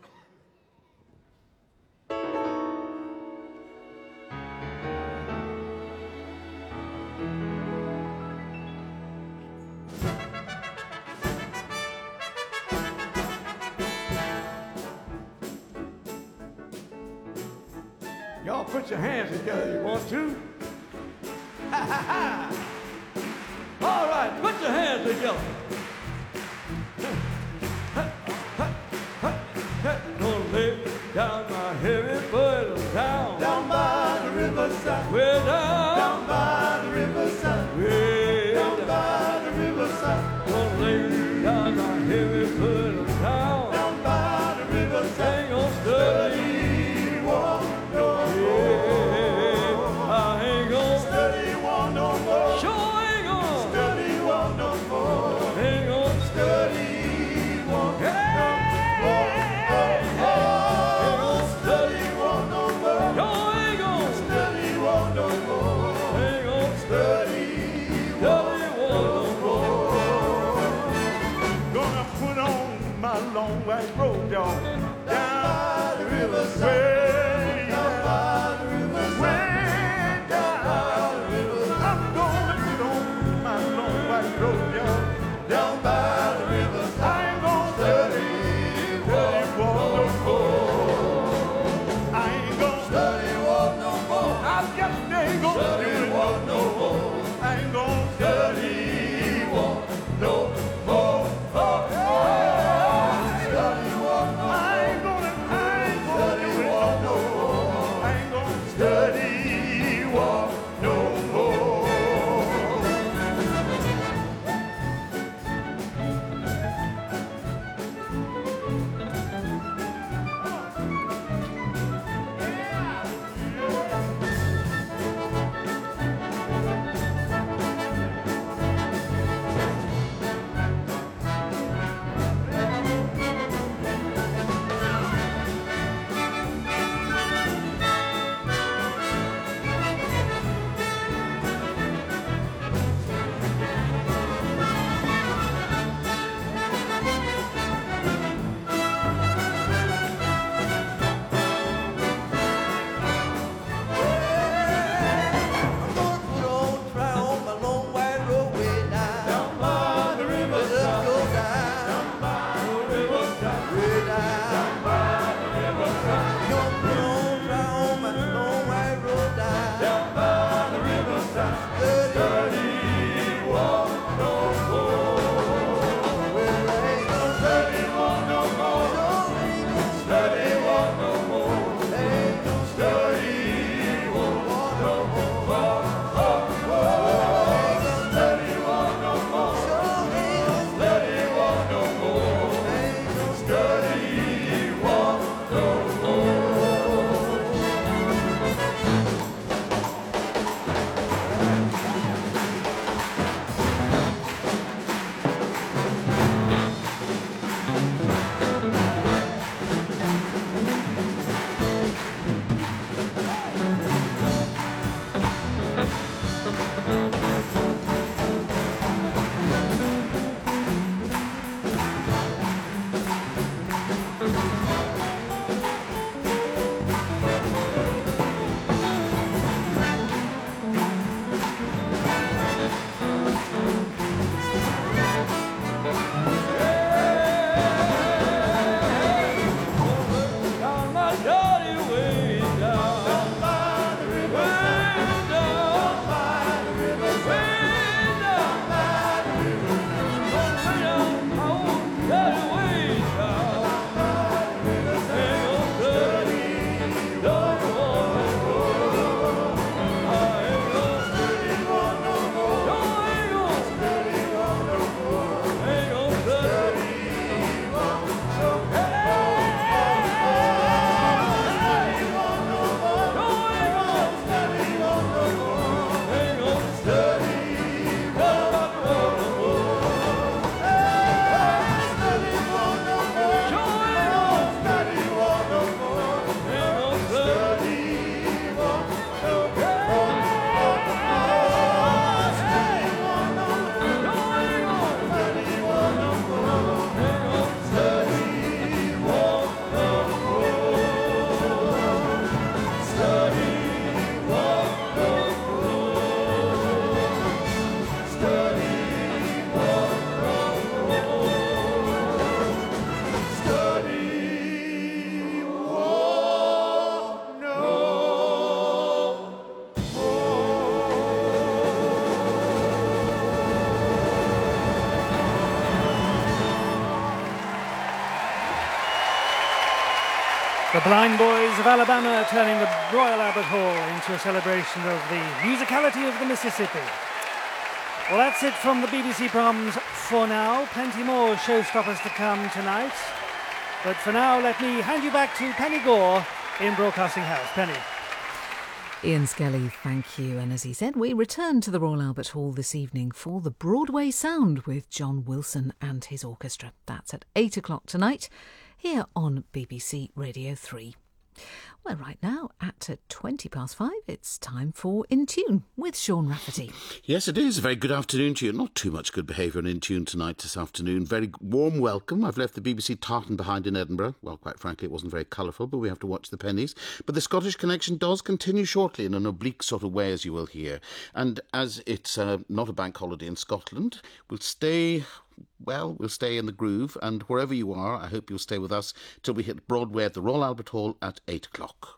Y'all put your hands together if you want to. Ha ha ha! All right, put your hands together. Gonna lay down my heavy burden down, Down by the riverside. way down, Down by the riverside. way Down down. by the riverside. Gonna lay down my heavy burden down, Down by the riverside. ain't gonna study, Walk no more. yeah, I ain't gonna Study walk no more. sure ain't gonna, Study walk no more. ain't gonna Study walk no more. Study walk no more. sure ain't gonna, Study walk no more. ain't gonna Study study one no more. Gonna put on my long white robe, y'all. Down by the riverside. Way down by the riverside. Way down by the riverside. I'm gonna put on my long white robe, y'all. Down by the riverside. I ain't gonna study, study walk no more. I ain't gonna study walk no more. I just ain't gonna study walk no more. I ain't gonna study walk no more. Oh, oh. Study walk no more. I ain't gonna, I ain't gonna do it no The Blind Boys of Alabama turning the Royal Albert Hall into a celebration of the musicality of the Mississippi. Well, that's it from the B B C Proms for now. Plenty more showstoppers to come tonight. But for now, let me hand you back to Penny Gore in Broadcasting House. Penny. Ian Skelly, thank you. And as he said, we return to the Royal Albert Hall this evening for the Broadway Sound with John Wilson and his orchestra. That's at eight o'clock tonight here on B B C Radio three. Well, right now, at twenty past five, it's time for In Tune with Sean Rafferty. Yes, it is. A very good afternoon to you. Not too much good behaviour on In Tune tonight this afternoon. Very warm welcome. I've left the B B C tartan behind in Edinburgh. Well, quite frankly, it wasn't very colourful, but we have to watch the pennies. But the Scottish Connection does continue shortly in an oblique sort of way, as you will hear. And as it's uh, not a bank holiday in Scotland, we'll stay... Well, we'll stay in the groove, and wherever you are, I hope you'll stay with us till we hit Broadway at the Royal Albert Hall at eight o'clock.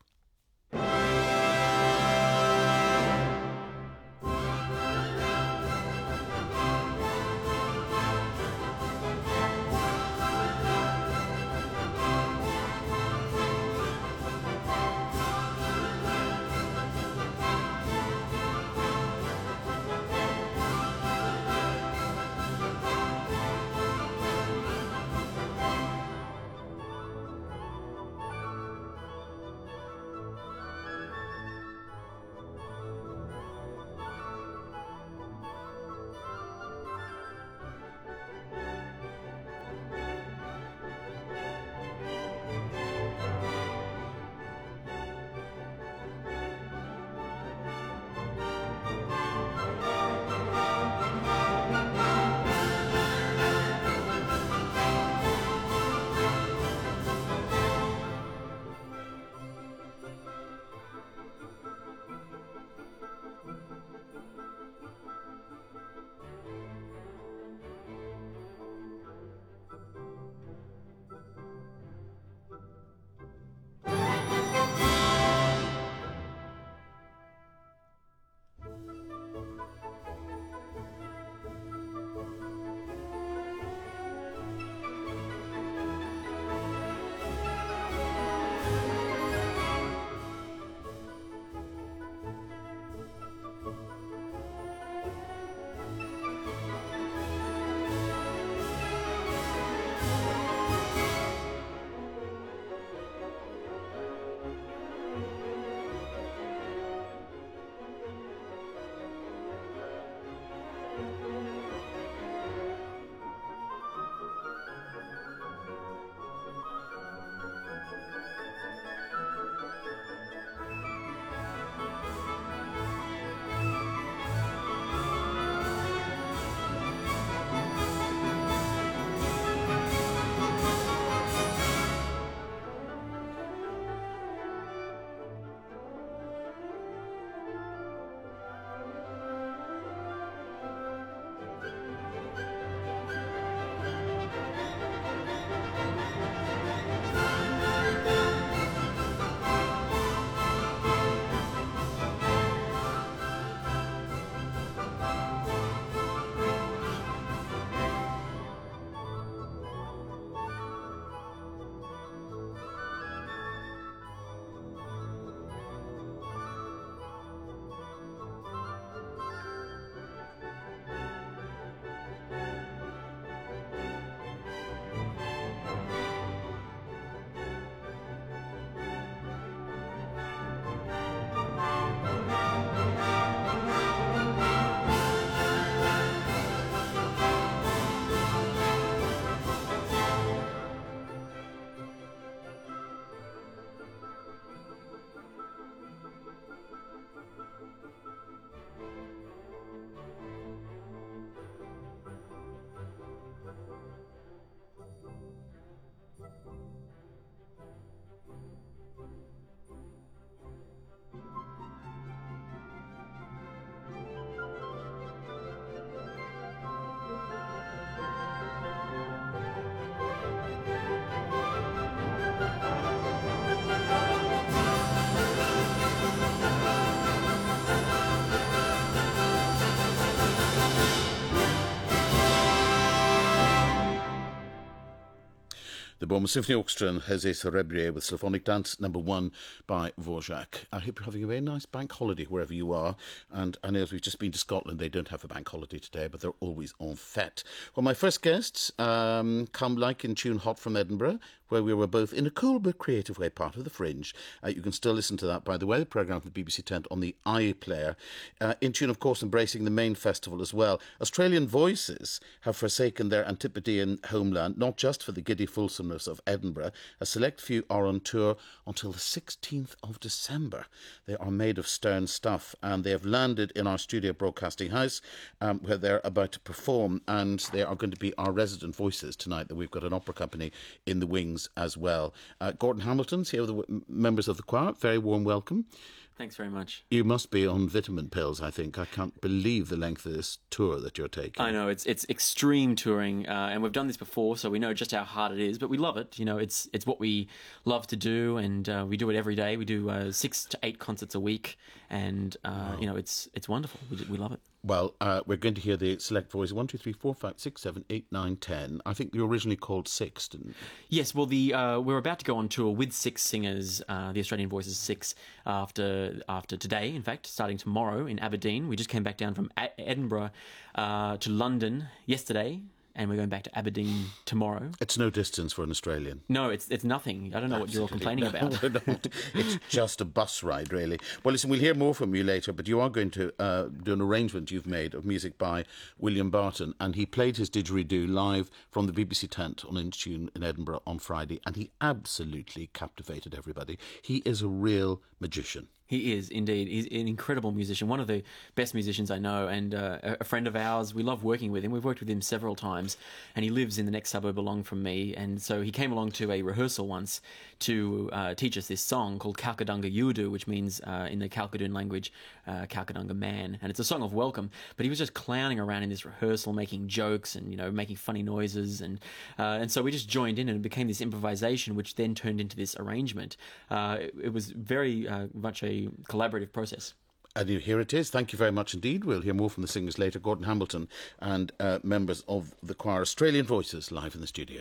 Boom, Symphony Orchestra and José Cerebrier with Symphonic Dance number one by Dvorak. I hope you're having a very nice bank holiday wherever you are. And I know as we've just been to Scotland, they don't have a bank holiday today, but they're always en fête. Well, my first guests um, come like in tune hot from Edinburgh, where we were both in a cool but creative way part of the Fringe. Uh, you can still listen to that, by the way, the programme from the B B C Tent on the iPlayer. Uh, in tune, of course, embracing the main festival as well. Australian Voices have forsaken their Antipodean homeland, not just for the giddy fulsomeness of Edinburgh. A select few are on tour until the sixteenth of December. They are made of stern stuff, and they have landed in our studio broadcasting house um, where they're about to perform, and they are going to be our resident voices tonight. That we've got an opera company in the wings as well. Uh, Gordon Hamilton's here with the w- members of the choir. Very warm welcome. Thanks very much. You must be on vitamin pills, I think. I can't believe the length of this tour that you're taking. I know, it's it's extreme touring, uh, and we've done this before, so we know just how hard it is, but we love it. You know, it's it's what we love to do, and uh, we do it every day. We do uh, six to eight concerts a week, and, uh, wow. you know, it's it's wonderful. We, we love it. Well, uh, we're going to hear the select voice one, two, three, four, five, six, seven, eight, nine, ten. I think you were originally called Six, didn't you? Yes, well, the uh, we're about to go on tour with six singers, uh, the Australian Voices Six, after after today, in fact, starting tomorrow in Aberdeen. We just came back down from a- Edinburgh uh, to London yesterday, and we're going back to Aberdeen tomorrow. It's no distance for an Australian. No, it's it's nothing. I don't know Absolutely. what you're all complaining no, about. Not. It's just a bus ride, really. Well, listen, we'll hear more from you later, but you are going to uh, do an arrangement you've made of music by William Barton, and he played his didgeridoo live from the B B C Tent on Intune in Edinburgh on Friday, and he absolutely captivated everybody. He is a real magician. He is, indeed. He's an incredible musician, one of the best musicians I know, and uh, a friend of ours. We love working with him. We've worked with him several times, and he lives in the next suburb along from me. And so he came along to a rehearsal once to uh, teach us this song called Kalkadunga Yudu, which means, uh, in the Kalkadoon language, uh, Kalkadunga man. And it's a song of welcome. But he was just clowning around in this rehearsal, making jokes and, you know, making funny noises. And uh, and so we just joined in, and it became this improvisation, which then turned into this arrangement. Uh, it, it was very uh, much a collaborative process. And here it is. Thank you very much indeed. We'll hear more from the singers later. Gordon Hamilton and uh, members of the choir Australian Voices live in the studio.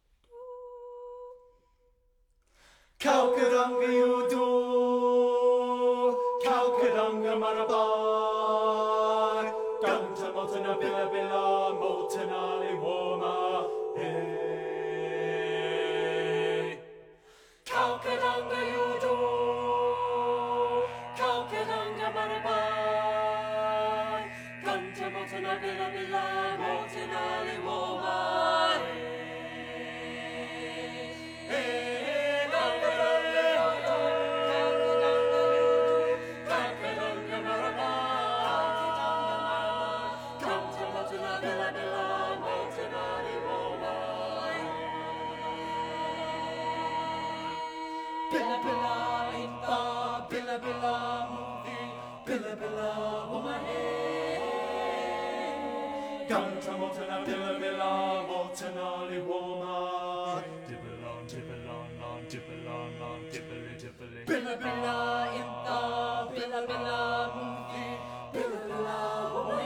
Kalkadunga yudu, Kalkadunga marabai, Ganta motana bila bila, motanali woma, hey. Kalkadunga yudu, Kalkadunga marabai, Ganta motana bila bila, motanali woma, hey. Billa billa inta, billa billa movie, billa billa woman. Ganta motana billa billa motanali woman. Dibbalon, dibbalon, lon, dibbalon, lon, dibbly, dibbly. Billa billa inta, billa billa movie, billa billa woman.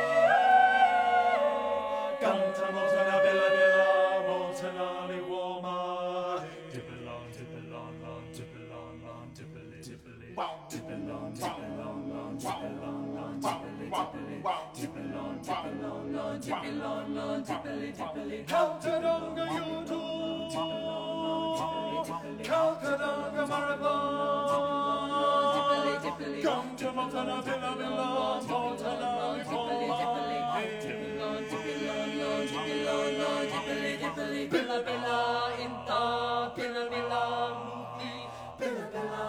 Ganta motana billa billa motanali woman. Dibbalon, dibbalon, lon, dibbalon, lon, dibbly, dibbly. Dibbalon, dibbalon, lon, dibbalon, lon, dibbly, dibbly. Dibbalon, dibbalon, lon, dibbalon, lon, dibbly, dibbly. Kalkadunga yudu, Kalkadunga marabai, Ganta motana billa billa, motana billa. Dibbalon, dibbalon, lon, dibbalon, lon, dibbly, dibbly. Billa billa inta, billa billa movie, billa billa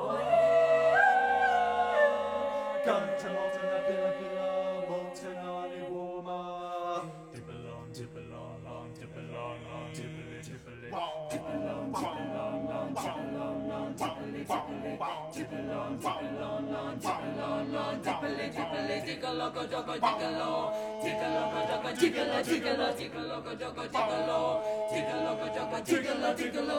Ganta motana billa billa, motanali woman. Dibbalon, dibbalon, lon, dibbalon, lon, dibbly, dibbly. Dibbalon, dibbalon, lon, dibbalon, lon, dibbly, dibbly. Dibbalon, dibbalon, lon, dibbalon, lon, dibbly, dibbly. Diggalo, go, dogo, diggalo. Diggalo, go, dogo, diggalo, diggalo. Diggalo, go, dogo, diggalo. Diggalo, go, dogo, diggalo, diggalo.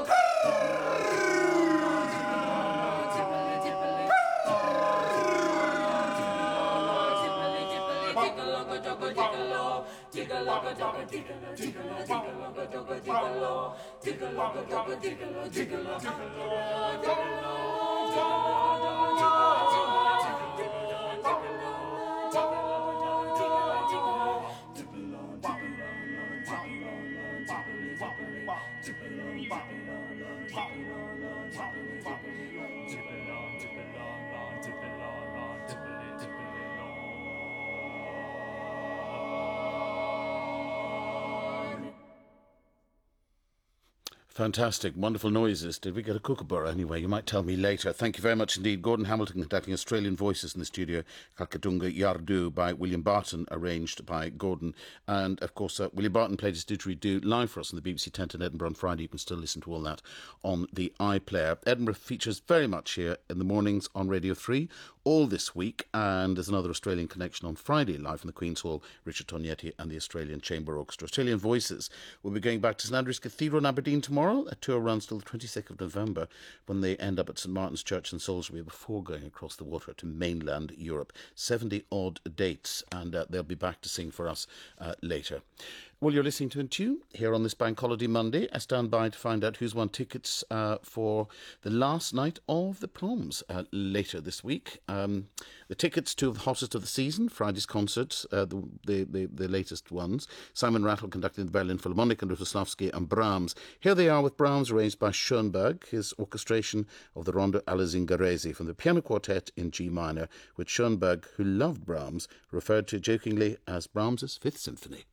Diggalo, go, dogo, diggalo. Fantastic, wonderful noises. Did we get a kookaburra anyway? You might tell me later. Thank you very much indeed. Gordon Hamilton conducting Australian Voices in the studio. Kalkatunga Yardu by William Barton, arranged by Gordon. And, of course, uh, William Barton played his didgeridoo live for us on the B B C tent in Edinburgh on Friday. You can still listen to all that on the iPlayer. Edinburgh features very much here in the mornings on Radio three, all this week. And there's another Australian connection on Friday, live from the Queen's Hall. Richard Tognetti and the Australian Chamber Orchestra. Australian Voices will be going back to St Andrew's Cathedral in Aberdeen tomorrow. A tour runs till the twenty-sixth of November, when they end up at St Martin's Church in Salisbury before going across the water to mainland Europe. seventy-odd dates, and uh, they'll be back to sing for us uh, later. Well, you're listening to In Tune here on this Bank Holiday Monday. I stand by to find out who's won tickets uh, for the last night of the Proms uh, later this week. Um, the tickets to the hottest of the season, Friday's concerts, uh, the, the, the, the latest ones. Simon Rattle conducting the Berlin Philharmonic and Lutosławski and Brahms. Here they are with Brahms arranged by Schoenberg, his orchestration of the Rondo alla Zingarese from the piano quartet in G minor, which Schoenberg, who loved Brahms, referred to jokingly as Brahms's Fifth Symphony.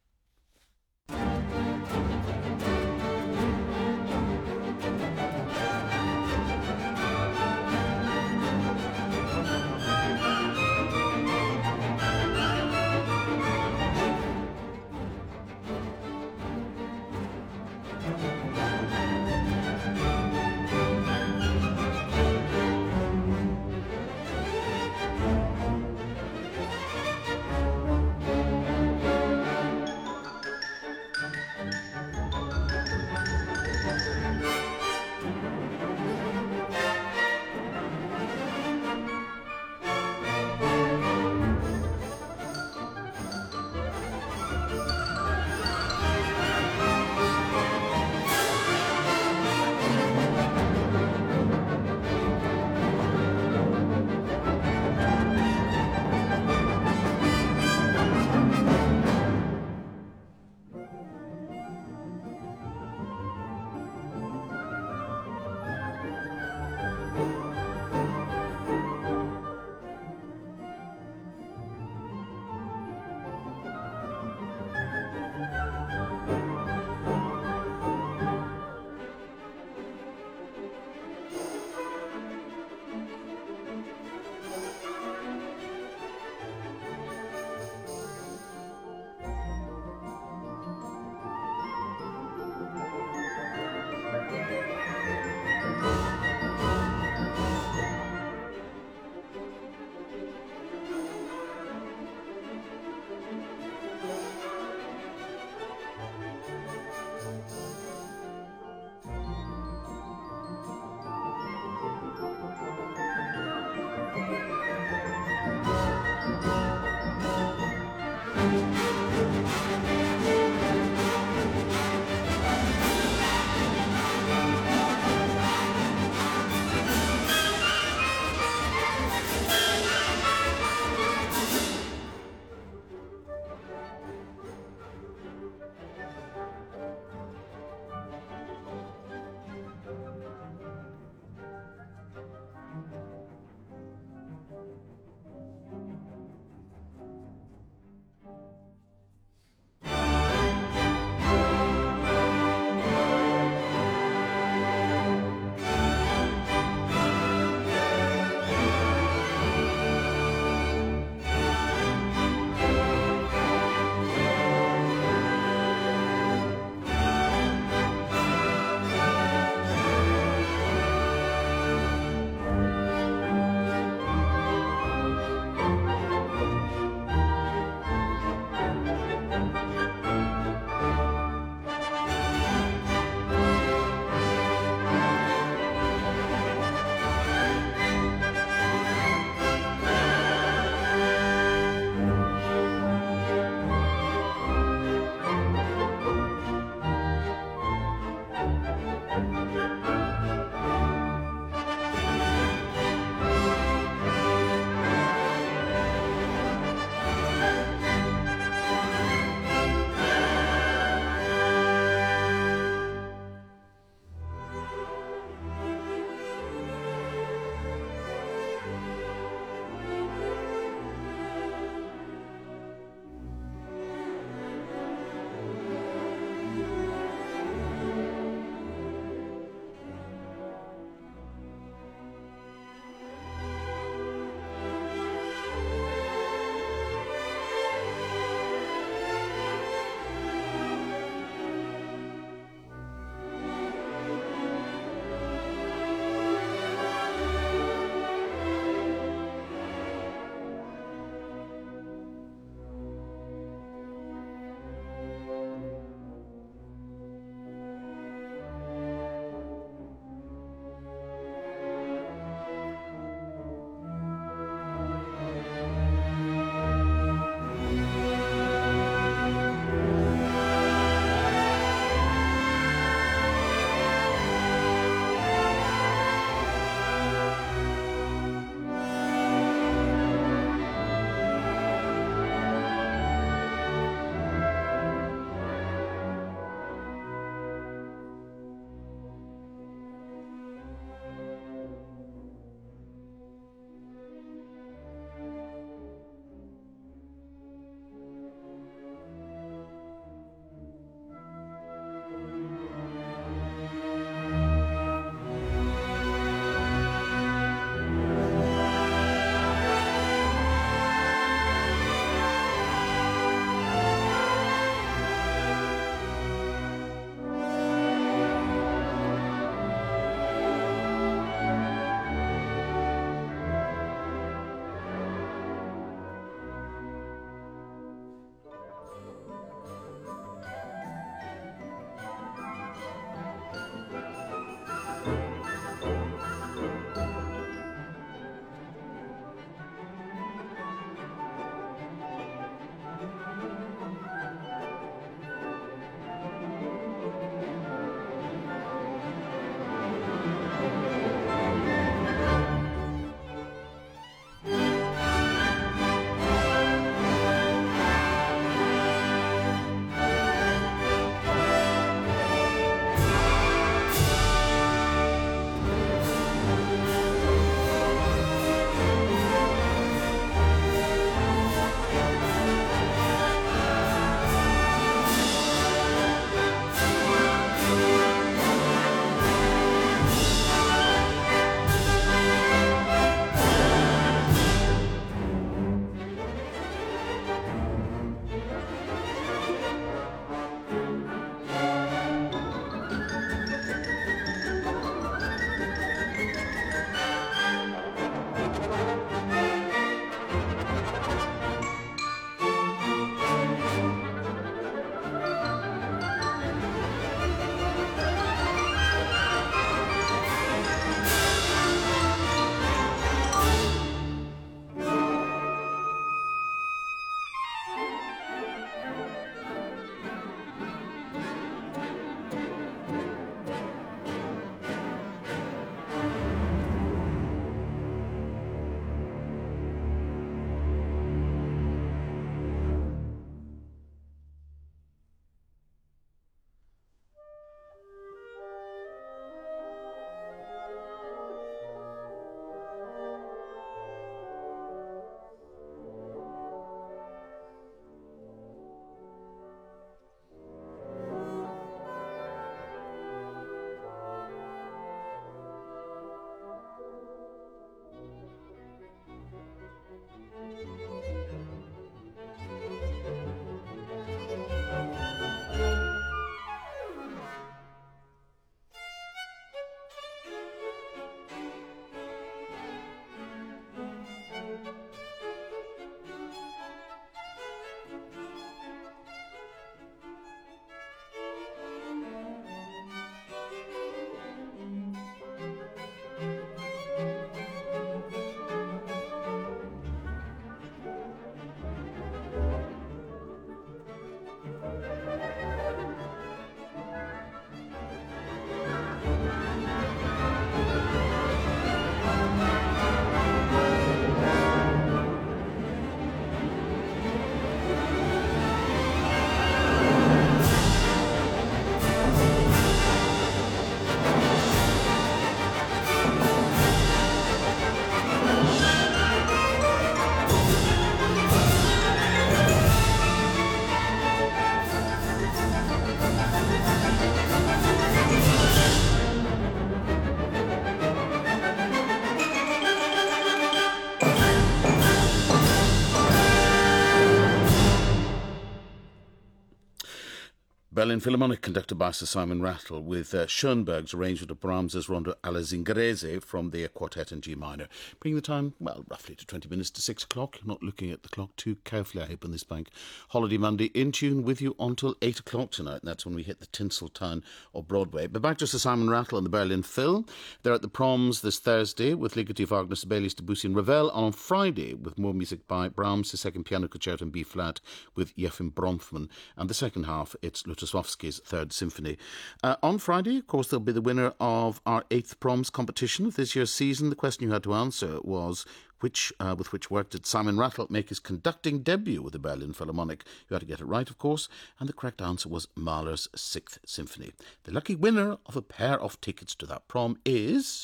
Berlin Philharmonic, conducted by Sir Simon Rattle, with uh, Schoenberg's arrangement of Brahms's Rondo alla Zingarese from the quartet in G minor. Bringing the time, well, roughly to twenty minutes to six o'clock. You're not looking at the clock too carefully, I hope, on this bank holiday Monday. In tune with you until eight o'clock tonight, and that's when we hit the tinsel town of Broadway. But back to Sir Simon Rattle and the Berlin Phil. They're at the Proms this Thursday with Ligeti, Wagner, Sibelius, Debussy and Ravel. On Friday with more music by Brahms, his second piano concerto in B flat with Joachim Bronfman, and the second half it's Lutosławski's Third Symphony. Uh, on Friday, of course, there'll be the winner of our eighth Proms competition of this year's season. The question you had to answer was which, uh, with which work did Simon Rattle make his conducting debut with the Berlin Philharmonic? You had to get it right, of course, and the correct answer was Mahler's Sixth Symphony. The lucky winner of a pair of tickets to that prom is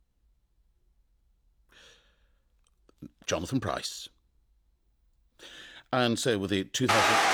Jonathan Price. And so with the two thousand...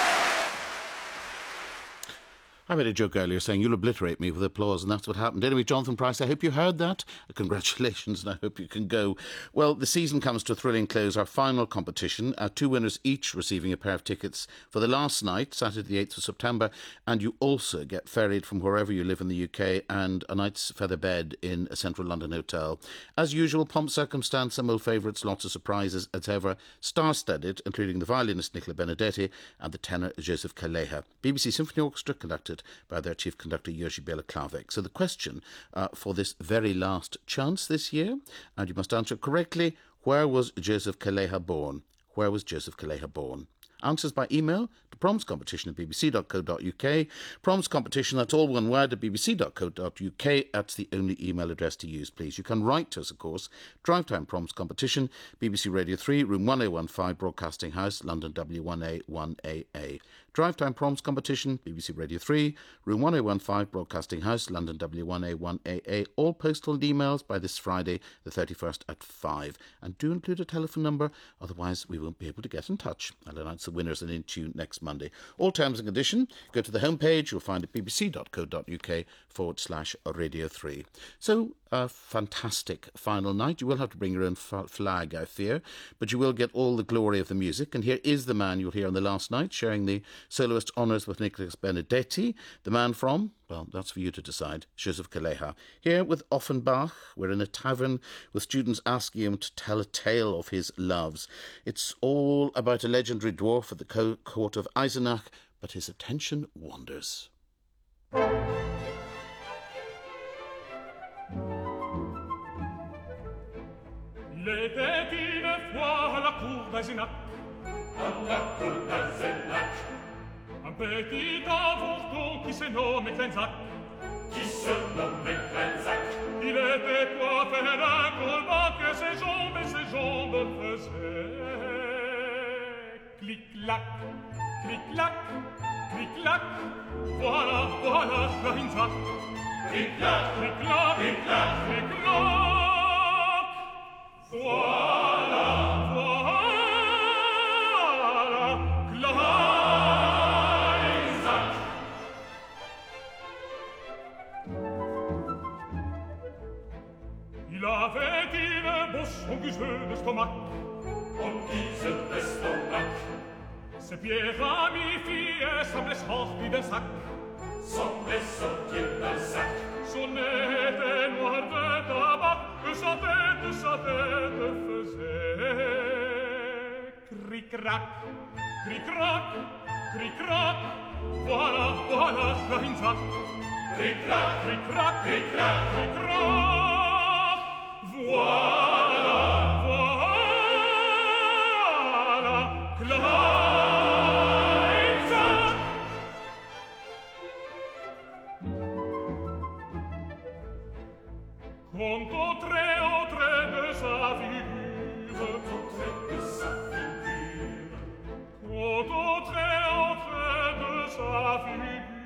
I made a joke earlier saying you'll obliterate me with applause, and that's what happened. Anyway, Jonathan Price, I hope you heard that. Congratulations, and I hope you can go. Well, the season comes to a thrilling close. Our final competition, uh, two winners each receiving a pair of tickets for the last night, Saturday the eighth of September, and you also get ferried from wherever you live in the U K and a night's feather bed in a central London hotel. As usual, pomp, circumstance, some old favourites, lots of surprises as ever, star-studded, including the violinist Nicola Benedetti and the tenor Joseph Kaleha. B B C Symphony Orchestra conducted by their chief conductor Jerzy Biela-Klavek. So the question uh, for this very last chance this year, and you must answer correctly, where was Joseph Kaleha born? Where was Joseph Kaleha born? Answers by email to proms competition at b b c dot co dot u k. Proms competition, that's all one word, at b b c dot co dot u k. That's the only email address to use, please. You can write to us, of course. Drive Time Proms Competition, B B C Radio three, room one A one five, Broadcasting House, London W one A one A A. Drive Time Proms Competition, B B C Radio three, room one A one five, Broadcasting House, London W one A one A A. All postal and emails by this Friday, the thirty-first at five. And do include a telephone number, otherwise we won't be able to get in touch. I'll announce the winners and in tune next Monday. All terms and conditions, go to the homepage. You'll find it b b c dot co dot u k forward slash radio three. So, a fantastic final night. You will have to bring your own f- flag, I fear, but you will get all the glory of the music. And here is the man you'll hear on the last night, sharing the soloist honours with Nicholas Benedetti. The man from, well, that's for you to decide, Joseph Kaleha. Here with Offenbach, we're in a tavern with students asking him to tell a tale of his loves. It's all about a legendary dwarf at the co- court of Eisenach, but his attention wanders. Il était une fois à la cour d'Eisenach, à la cour d'Eisenach, un petit avorton qui se nommait Clenzac, qui se nommait Clenzac. Il était coiffé d'un colbac et ses jambes et ses jambes faisaient clic-clac, clic-clac, clic-clac. Voilà, voilà Clenzac. Clic-clac, clic-clac, clic-clac, clic-clac. Voilà, voilà, Clenzac. Il avait une bouche en guise d'estomac, en guise d'estomac. Ses pieds ramifiés semblaient sortis d'un sac, semblaient sortir d'un sac. Son nez était noir de tabac, que sa tête, sa tête faisait cric-crac, cric-crac, cric-crac. Voilà, voilà Clenzac. Cric-crac, cric-crac, cric-crac, cric-crac. Voilà, voilà Clenzac. Quant au trait, au trait de sa figure, au trait de sa figure, quant au trait, au trait de sa figure,